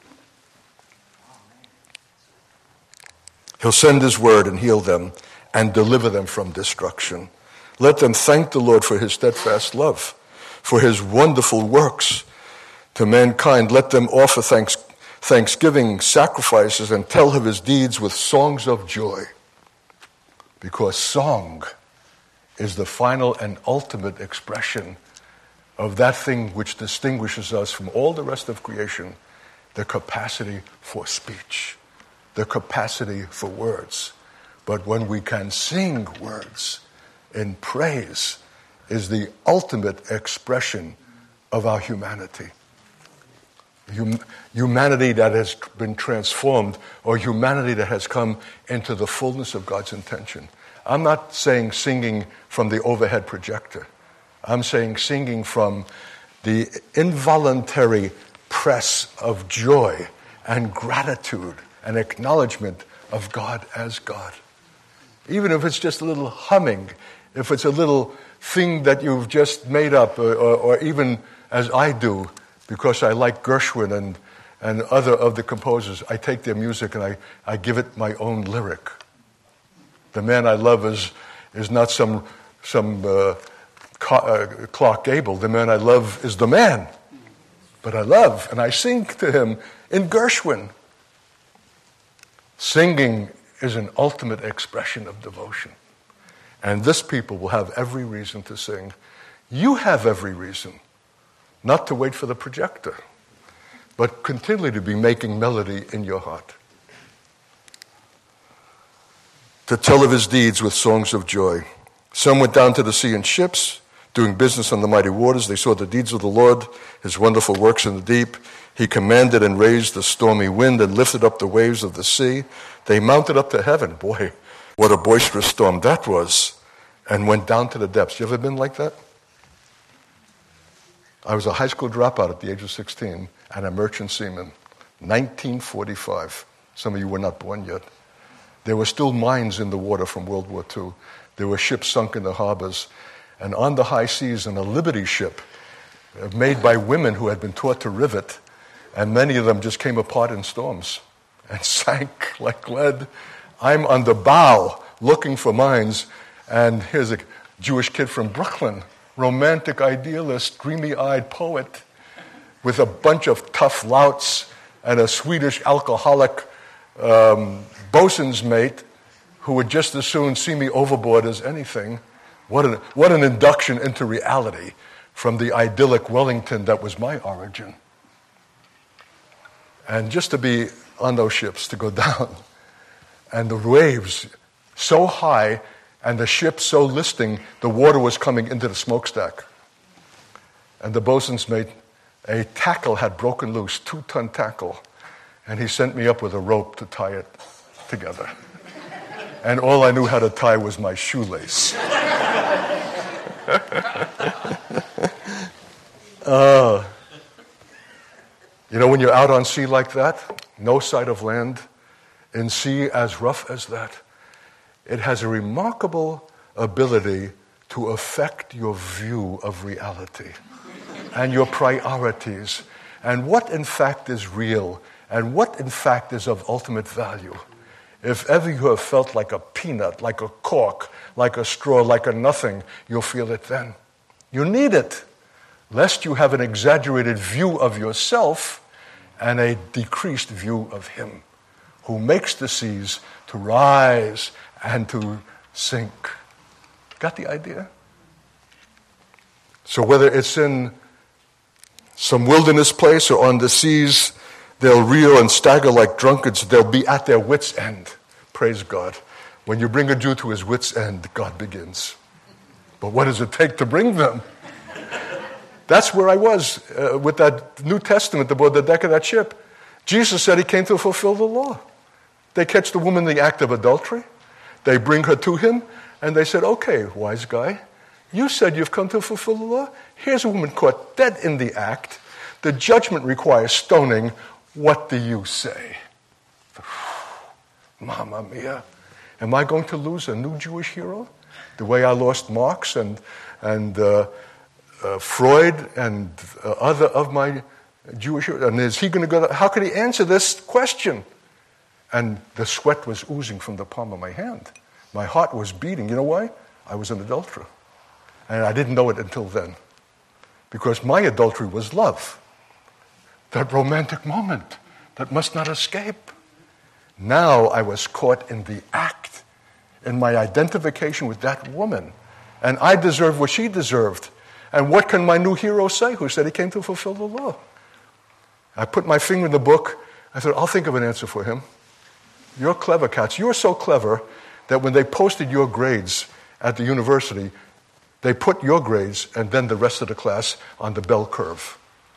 He'll send his word and heal them and deliver them from destruction. Let them thank the Lord for his steadfast love, for his wonderful works to mankind. Let them offer thanks, thanksgiving sacrifices and tell of his deeds with songs of joy. Because song is the final and ultimate expression of that thing which distinguishes us from all the rest of creation, the capacity for speech, the capacity for words. But when we can sing words in praise is the ultimate expression of our humanity. Hum- humanity that has been transformed, or humanity that has come into the fullness of God's intention. I'm not saying singing from the overhead projector. I'm saying singing from the involuntary press of joy and gratitude and acknowledgement of God as God. Even if it's just a little humming, if it's a little thing that you've just made up, or, or, or even as I do, because I like Gershwin and, and other of the composers, I take their music and I, I give it my own lyric. The man I love is is not some some uh, Clark Gable. The man I love is the man. But I love, and I sing to him in Gershwin. Singing is an ultimate expression of devotion. And this people will have every reason to sing. You have every reason not to wait for the projector, but continually to be making melody in your heart. To tell of his deeds with songs of joy. Some went down to the sea in ships, doing business on the mighty waters. They saw the deeds of the Lord, his wonderful works in the deep. He commanded and raised the stormy wind and lifted up the waves of the sea. They mounted up to heaven. Boy, what a boisterous storm that was. And went down to the depths. You ever been like that? I was a high school dropout at the age of sixteen and a merchant seaman. nineteen forty-five. Some of you were not born yet. There were still mines in the water from World War Two. There were ships sunk in the harbors. And on the high seas, in a Liberty ship made by women who had been taught to rivet, and many of them just came apart in storms and sank like lead. I'm on the bow looking for mines, and here's a Jewish kid from Brooklyn, romantic idealist, dreamy-eyed poet, with a bunch of tough louts and a Swedish alcoholic um, bosun's mate who would just as soon see me overboard as anything. What an, what an induction into reality from the idyllic Wellington that was my origin. And just to be on those ships, to go down, and the waves so high, and the ship so listing, the water was coming into the smokestack. And the bosun's mate, a tackle had broken loose, two-ton tackle, and he sent me up with a rope to tie it together. And all I knew how to tie was my shoelace. uh, you know, when you're out on sea like that, no sight of land, in sea as rough as that, it has a remarkable ability to affect your view of reality and your priorities and what in fact is real and what in fact is of ultimate value. If ever you have felt like a peanut, like a cork, like a straw, like a nothing, you'll feel it then. You need it, lest you have an exaggerated view of yourself and a decreased view of him, who makes the seas to rise and to sink. Got the idea? So whether it's in some wilderness place or on the seas, they'll reel and stagger like drunkards. They'll be at their wits' end. Praise God. When you bring a Jew to his wits' end, God begins. But what does it take to bring them? That's where I was uh, with that New Testament aboard the deck of that ship. Jesus said he came to fulfill the law. They catch the woman in the act of adultery. They bring her to him, and they said, okay, wise guy, you said you've come to fulfill the law. Here's a woman caught dead in the act. The judgment requires stoning. What do you say? Mamma mia. Am I going to lose a new Jewish hero? The way I lost Marx and, and uh, uh, Freud and uh, other of my Jewish heroes. And is he going to go, how could he answer this question? And the sweat was oozing from the palm of my hand. My heart was beating. You know why? I was an adulterer. And I didn't know it until then. Because my adultery was love. That romantic moment that must not escape. Now I was caught in the act, in my identification with that woman. And I deserved what she deserved. And what can my new hero say who said he came to fulfill the law? I put my finger in the book. I thought, I'll think of an answer for him. You're clever, cats. You're so clever that when they posted your grades at the university, they put your grades and then the rest of the class on the bell curve.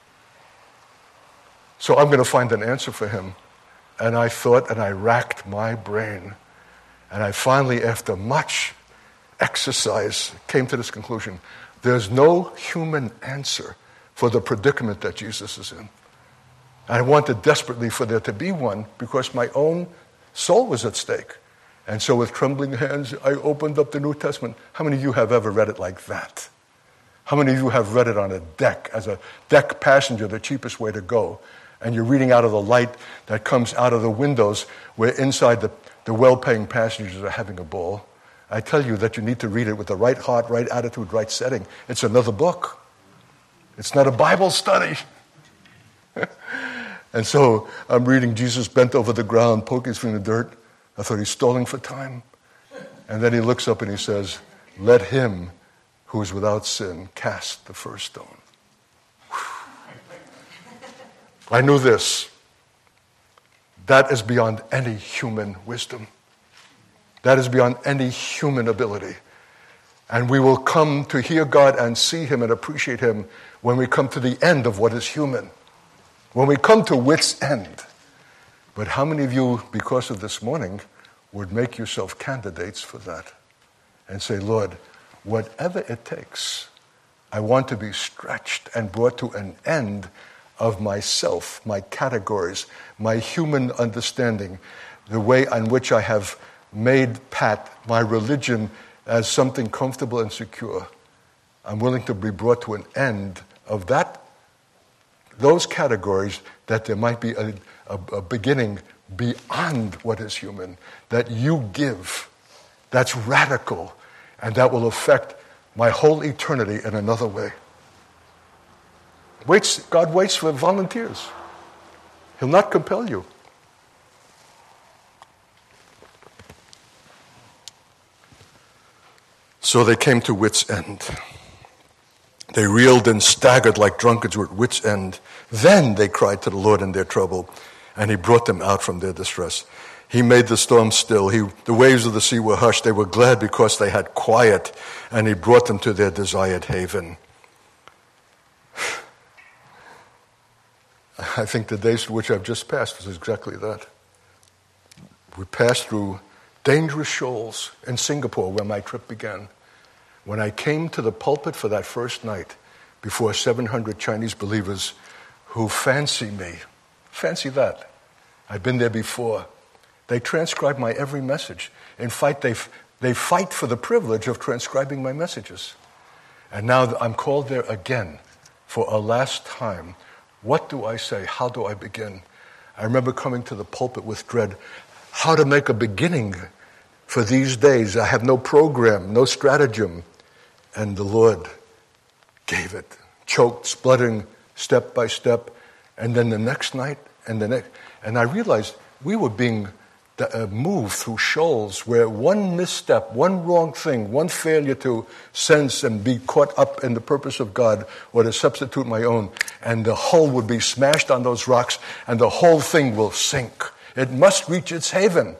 So I'm going to find an answer for him. And I thought, and I racked my brain. And I finally, after much exercise, came to this conclusion. There's no human answer for the predicament that Jesus is in. I wanted desperately for there to be one because my own soul was at stake. And so with trembling hands, I opened up the New Testament. How many of you have ever read it like that? How many of you have read it on a deck, as a deck passenger, the cheapest way to go? And you're reading out of the light that comes out of the windows where inside the, the well-paying passengers are having a ball. I tell you that you need to read it with the right heart, right attitude, right setting. It's another book. It's not a Bible study. And so I'm reading Jesus bent over the ground, poking his finger in the dirt. I thought he's stalling for time. And then he looks up and he says, let him who is without sin cast the first stone. I knew this. That is beyond any human wisdom. That is beyond any human ability. And we will come to hear God and see him and appreciate him when we come to the end of what is human. When we come to wit's end. But how many of you, because of this morning, would make yourself candidates for that? And say, Lord, whatever it takes, I want to be stretched and brought to an end of myself, my categories, my human understanding, the way in which I have made pat my religion as something comfortable and secure. I'm willing to be brought to an end of that, those categories, that there might be a, a, a beginning beyond what is human, that you give, that's radical, and that will affect my whole eternity in another way. Waits, God waits for volunteers. He'll not compel you. So they came to wit's end. They reeled and staggered like drunkards were at wit's end. Then they cried to the Lord in their trouble, and he brought them out from their distress. He made the storm still. He, the waves of the sea were hushed. They were glad because they had quiet, and he brought them to their desired haven. I think the days through which I've just passed was exactly that. We passed through dangerous shoals in Singapore, where my trip began. When I came to the pulpit for that first night before seven hundred Chinese believers who fancy me, fancy that. I'd been there before. They transcribe my every message. In fact, they they fight for the privilege of transcribing my messages. And now I'm called there again for a last time. What do I say? How do I begin? I remember coming to the pulpit with dread. How to make a beginning for these days. I have no program, no stratagem. And the Lord gave it, choked, spluttering, step by step. And then the next night, and the next, and I realized we were being uh, moved through shoals where one misstep, one wrong thing, one failure to sense and be caught up in the purpose of God or to substitute my own, and the hull would be smashed on those rocks and the whole thing will sink. It must reach its haven.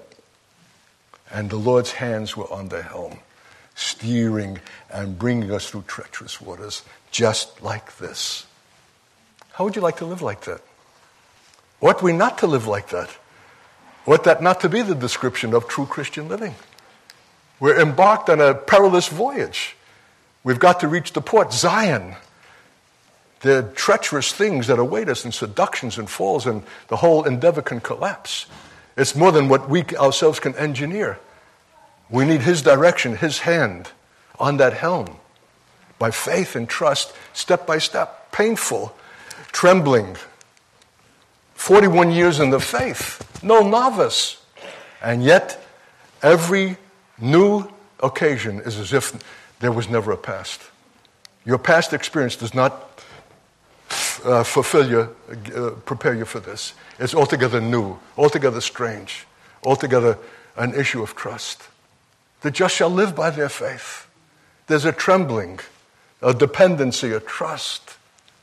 And the Lord's hands were on the helm, steering and bringing us through treacherous waters, just like this. How would you like to live like that? Ought we not to live like that? Ought that not to be the description of true Christian living? We're embarked on a perilous voyage. We've got to reach the port, Zion. There are treacherous things that await us, and seductions and falls, and the whole endeavor can collapse. It's more than what we ourselves can engineer. We need his direction, his hand on that helm. By faith and trust, step by step, painful, trembling. forty-one years in the faith, no novice. And yet, every new occasion is as if there was never a past. Your past experience does not uh, fulfill you, uh, prepare you for this. It's altogether new, altogether strange, altogether an issue of trust. The just shall live by their faith. There's a trembling, a dependency, a trust.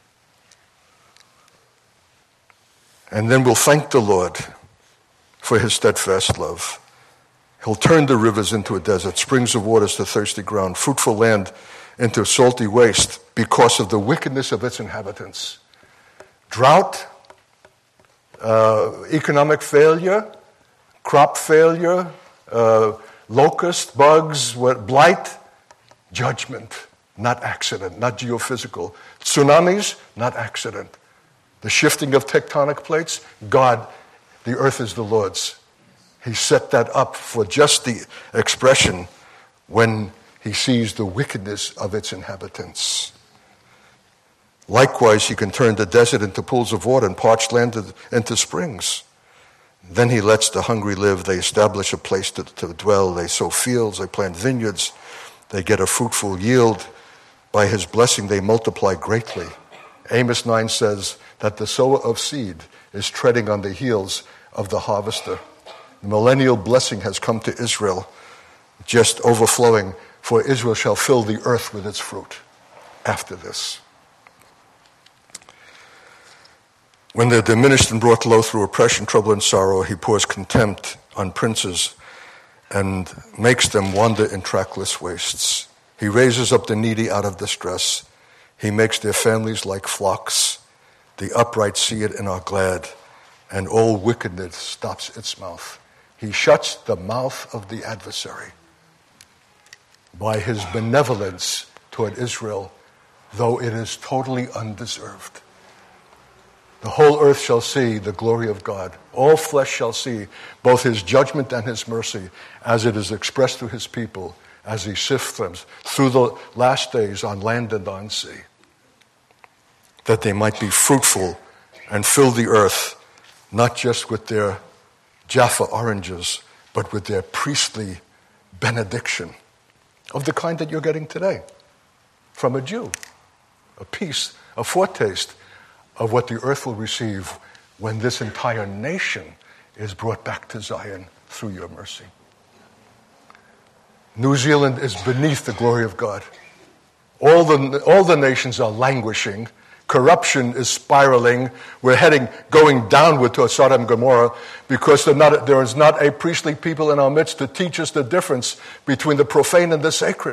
And then we'll thank the Lord for his steadfast love. He'll turn the rivers into a desert, springs of waters to thirsty ground, fruitful land into salty waste because of the wickedness of its inhabitants. Drought, uh, economic failure, crop failure, uh, locust, bugs, what, blight, judgment, not accident, not geophysical. Tsunamis, not accident. The shifting of tectonic plates, God, the earth is the Lord's. He set that up for just the expression when he sees the wickedness of its inhabitants. Likewise, he can turn the desert into pools of water and parched land into springs. Then he lets the hungry live. They establish a place to, to dwell. They sow fields. They plant vineyards. They get a fruitful yield. By his blessing, they multiply greatly. Amos nine says, that the sower of seed is treading on the heels of the harvester. The millennial blessing has come to Israel, just overflowing, for Israel shall fill the earth with its fruit after this. When they're diminished and brought low through oppression, trouble, and sorrow, he pours contempt on princes and makes them wander in trackless wastes. He raises up the needy out of distress. He makes their families like flocks. The upright see it and are glad, and all wickedness stops its mouth. He shuts the mouth of the adversary by his benevolence toward Israel, though it is totally undeserved. The whole earth shall see the glory of God. All flesh shall see both his judgment and his mercy as it is expressed to his people as he sifts them through the last days on land and on sea, that they might be fruitful and fill the earth, not just with their Jaffa oranges, but with their priestly benediction of the kind that you're getting today from a Jew, a piece, a foretaste of what the earth will receive when this entire nation is brought back to Zion through your mercy. New Zealand is beneath the glory of God. All the, all the nations are languishing. Corruption is spiraling. We're heading, going downward to Sodom and Gomorrah because not, there is not a priestly people in our midst to teach us the difference between the profane and the sacred.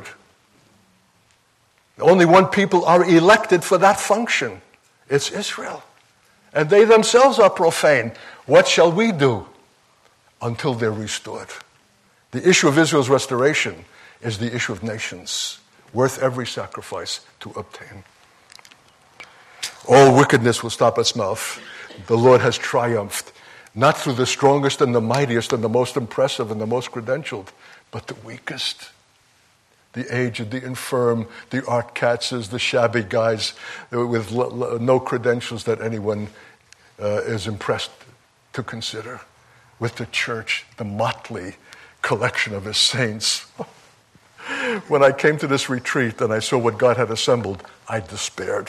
Only one people are elected for that function. It's Israel. And they themselves are profane. What shall we do until they're restored? The issue of Israel's restoration is the issue of nations, worth every sacrifice to obtain. All wickedness will stop its mouth. The Lord has triumphed, not through the strongest and the mightiest and the most impressive and the most credentialed, but the weakest. The aged, the infirm, the art catzes, the shabby guys with no credentials that anyone uh, is impressed to consider. With the church, the motley collection of his saints. When I came to this retreat and I saw what God had assembled, I despaired.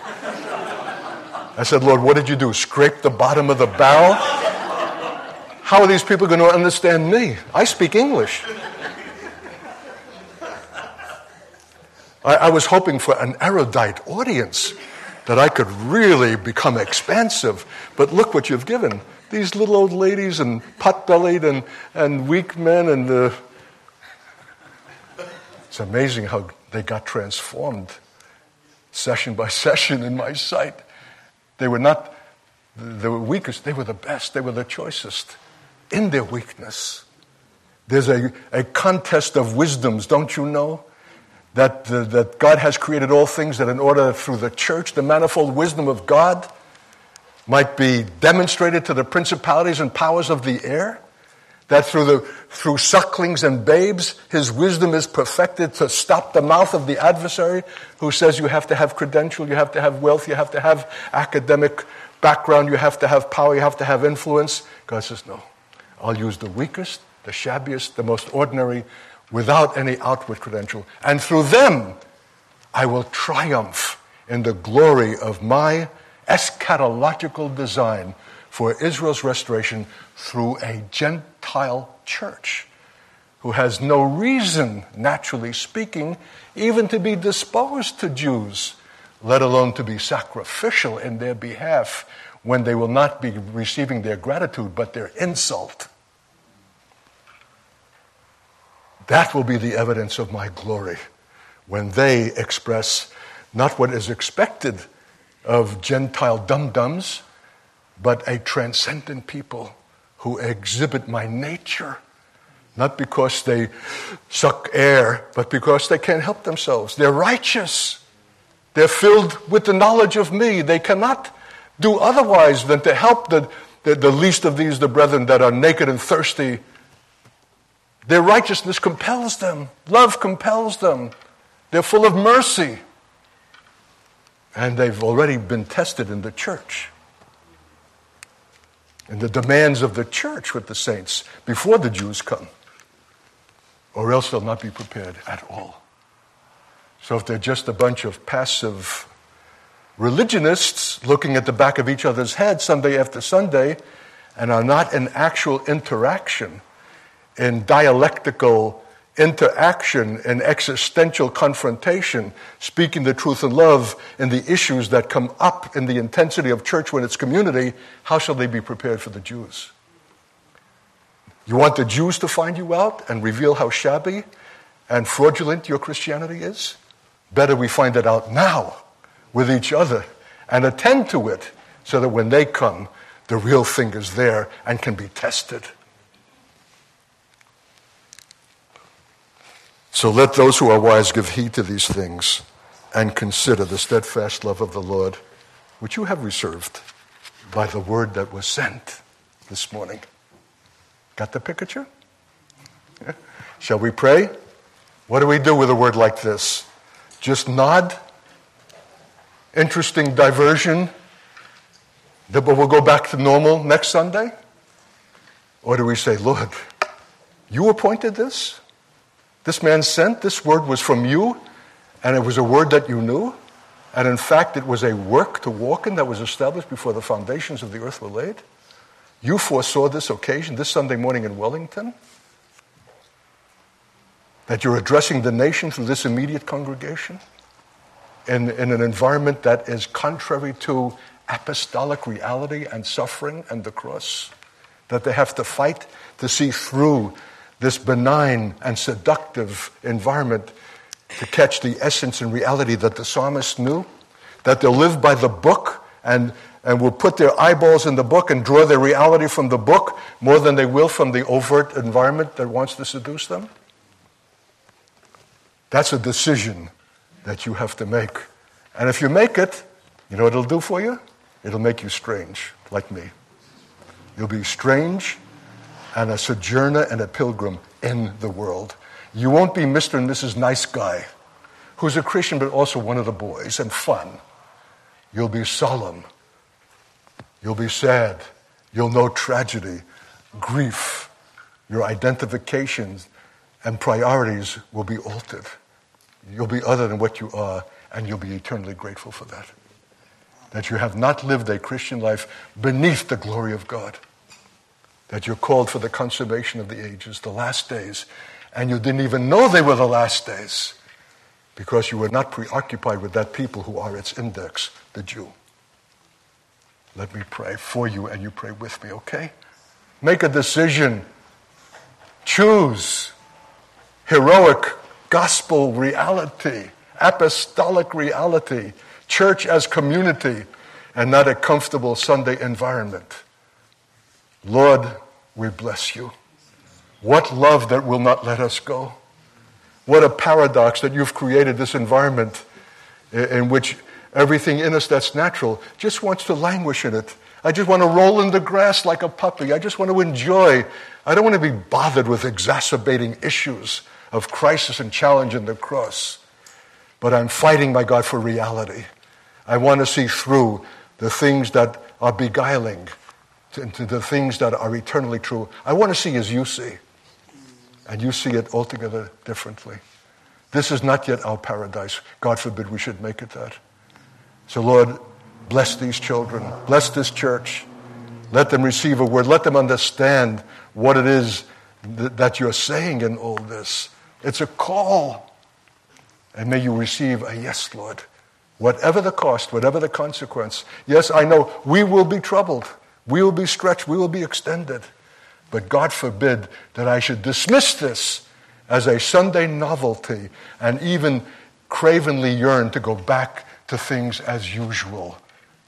I said, Lord, what did you do? Scrape the bottom of the barrel? How are these people going to understand me? I speak English. I, I was hoping for an erudite audience, that I could really become expansive. But look what you've given. These little old ladies and pot-bellied and, and weak men. and uh, It's amazing how they got transformed session by session in my sight. They were not the weakest, they were the best, they were the choicest in their weakness. There's a, a contest of wisdoms, don't you know? That, uh, that God has created all things that in order through the church, the manifold wisdom of God might be demonstrated to the principalities and powers of the air. That through the through sucklings and babes, his wisdom is perfected to stop the mouth of the adversary who says you have to have credential, you have to have wealth, you have to have academic background, you have to have power, you have to have influence. God says, no, I'll use the weakest, the shabbiest, the most ordinary, without any outward credential. And through them, I will triumph in the glory of my eschatological design for Israel's restoration through a Gentile church who has no reason, naturally speaking, even to be disposed to Jews, let alone to be sacrificial in their behalf when they will not be receiving their gratitude but their insult. That will be the evidence of my glory when they express not what is expected of Gentile dum-dums, but a transcendent people who exhibit my nature, not because they suck air, but because they can't help themselves. They're righteous. They're filled with the knowledge of me. They cannot do otherwise than to help the, the, the least of these, the brethren that are naked and thirsty. Their righteousness compels them. Love compels them. They're full of mercy. And they've already been tested in the church. In the demands of the church with the saints before the Jews come. Or else they'll not be prepared at all. So if they're just a bunch of passive religionists looking at the back of each other's heads Sunday after Sunday and are not in actual interaction, in dialectical interaction, in existential confrontation, speaking the truth in love in the issues that come up in the intensity of church when it's community, how shall they be prepared for the Jews? You want the Jews to find you out and reveal how shabby and fraudulent your Christianity is? Better we find it out now with each other and attend to it so that when they come, the real thing is there and can be tested. So let those who are wise give heed to these things and consider the steadfast love of the Lord, which you have reserved by the word that was sent this morning. Got the picture? Yeah. Shall we pray? What do we do with a word like this? Just nod? Interesting diversion? But we'll go back to normal next Sunday? Or do we say, Lord, you appointed this? This man sent, this word was from you, and it was a word that you knew, and in fact it was a work to walk in that was established before the foundations of the earth were laid. You foresaw this occasion, this Sunday morning in Wellington, that you're addressing the nation through this immediate congregation in, in an environment that is contrary to apostolic reality and suffering and the cross, that they have to fight to see through this benign and seductive environment to catch the essence and reality that the psalmist knew, that they'll live by the book and, and will put their eyeballs in the book and draw their reality from the book more than they will from the overt environment that wants to seduce them. That's a decision that you have to make. And if you make it, you know what it'll do for you? It'll make you strange, like me. You'll be strange and a sojourner and a pilgrim in the world. You won't be Mister and Missus Nice Guy, who's a Christian but also one of the boys and fun. You'll be solemn. You'll be sad. You'll know tragedy, grief. Your identifications and priorities will be altered. You'll be other than what you are, and you'll be eternally grateful for that. That you have not lived a Christian life beneath the glory of God. That you're called for the consummation of the ages, the last days, and you didn't even know they were the last days because you were not preoccupied with that people who are its index, the Jew. Let me pray for you and you pray with me, okay? Make a decision. Choose heroic gospel reality, apostolic reality, church as community, and not a comfortable Sunday environment. Lord, we bless you. What love that will not let us go. What a paradox that you've created this environment in which everything in us that's natural just wants to languish in it. I just want to roll in the grass like a puppy. I just want to enjoy. I don't want to be bothered with exacerbating issues of crisis and challenge in the cross. But I'm fighting, my God, for reality. I want to see through the things that are beguiling into the things that are eternally true. I want to see as you see. And you see it altogether differently. This is not yet our paradise. God forbid we should make it that. So Lord, bless these children. Bless this church. Let them receive a word. Let them understand what it is th- that you're saying in all this. It's a call. And may you receive a yes, Lord. Whatever the cost, whatever the consequence. Yes, I know we will be troubled. We will be stretched. We will be extended. But God forbid that I should dismiss this as a Sunday novelty and even cravenly yearn to go back to things as usual.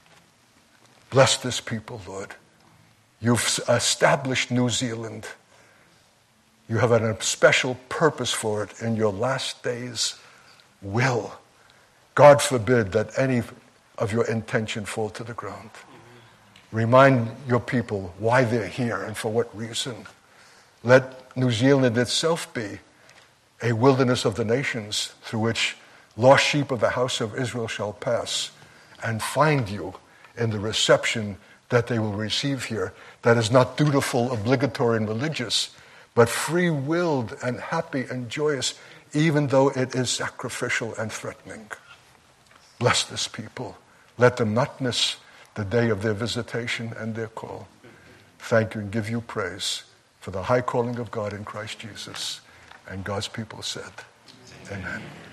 Bless this people, Lord. You've established New Zealand. You have a special purpose for it in your last days will. God forbid that any of your intention fall to the ground. Remind your people why they're here and for what reason. Let New Zealand itself be a wilderness of the nations through which lost sheep of the house of Israel shall pass and find you in the reception that they will receive here. That is not dutiful, obligatory, and religious, but free-willed and happy and joyous, even though it is sacrificial and threatening. Bless this people. Let them not miss the day of their visitation and their call. Thank you and give you praise for the high calling of God in Christ Jesus. And God's people said, amen.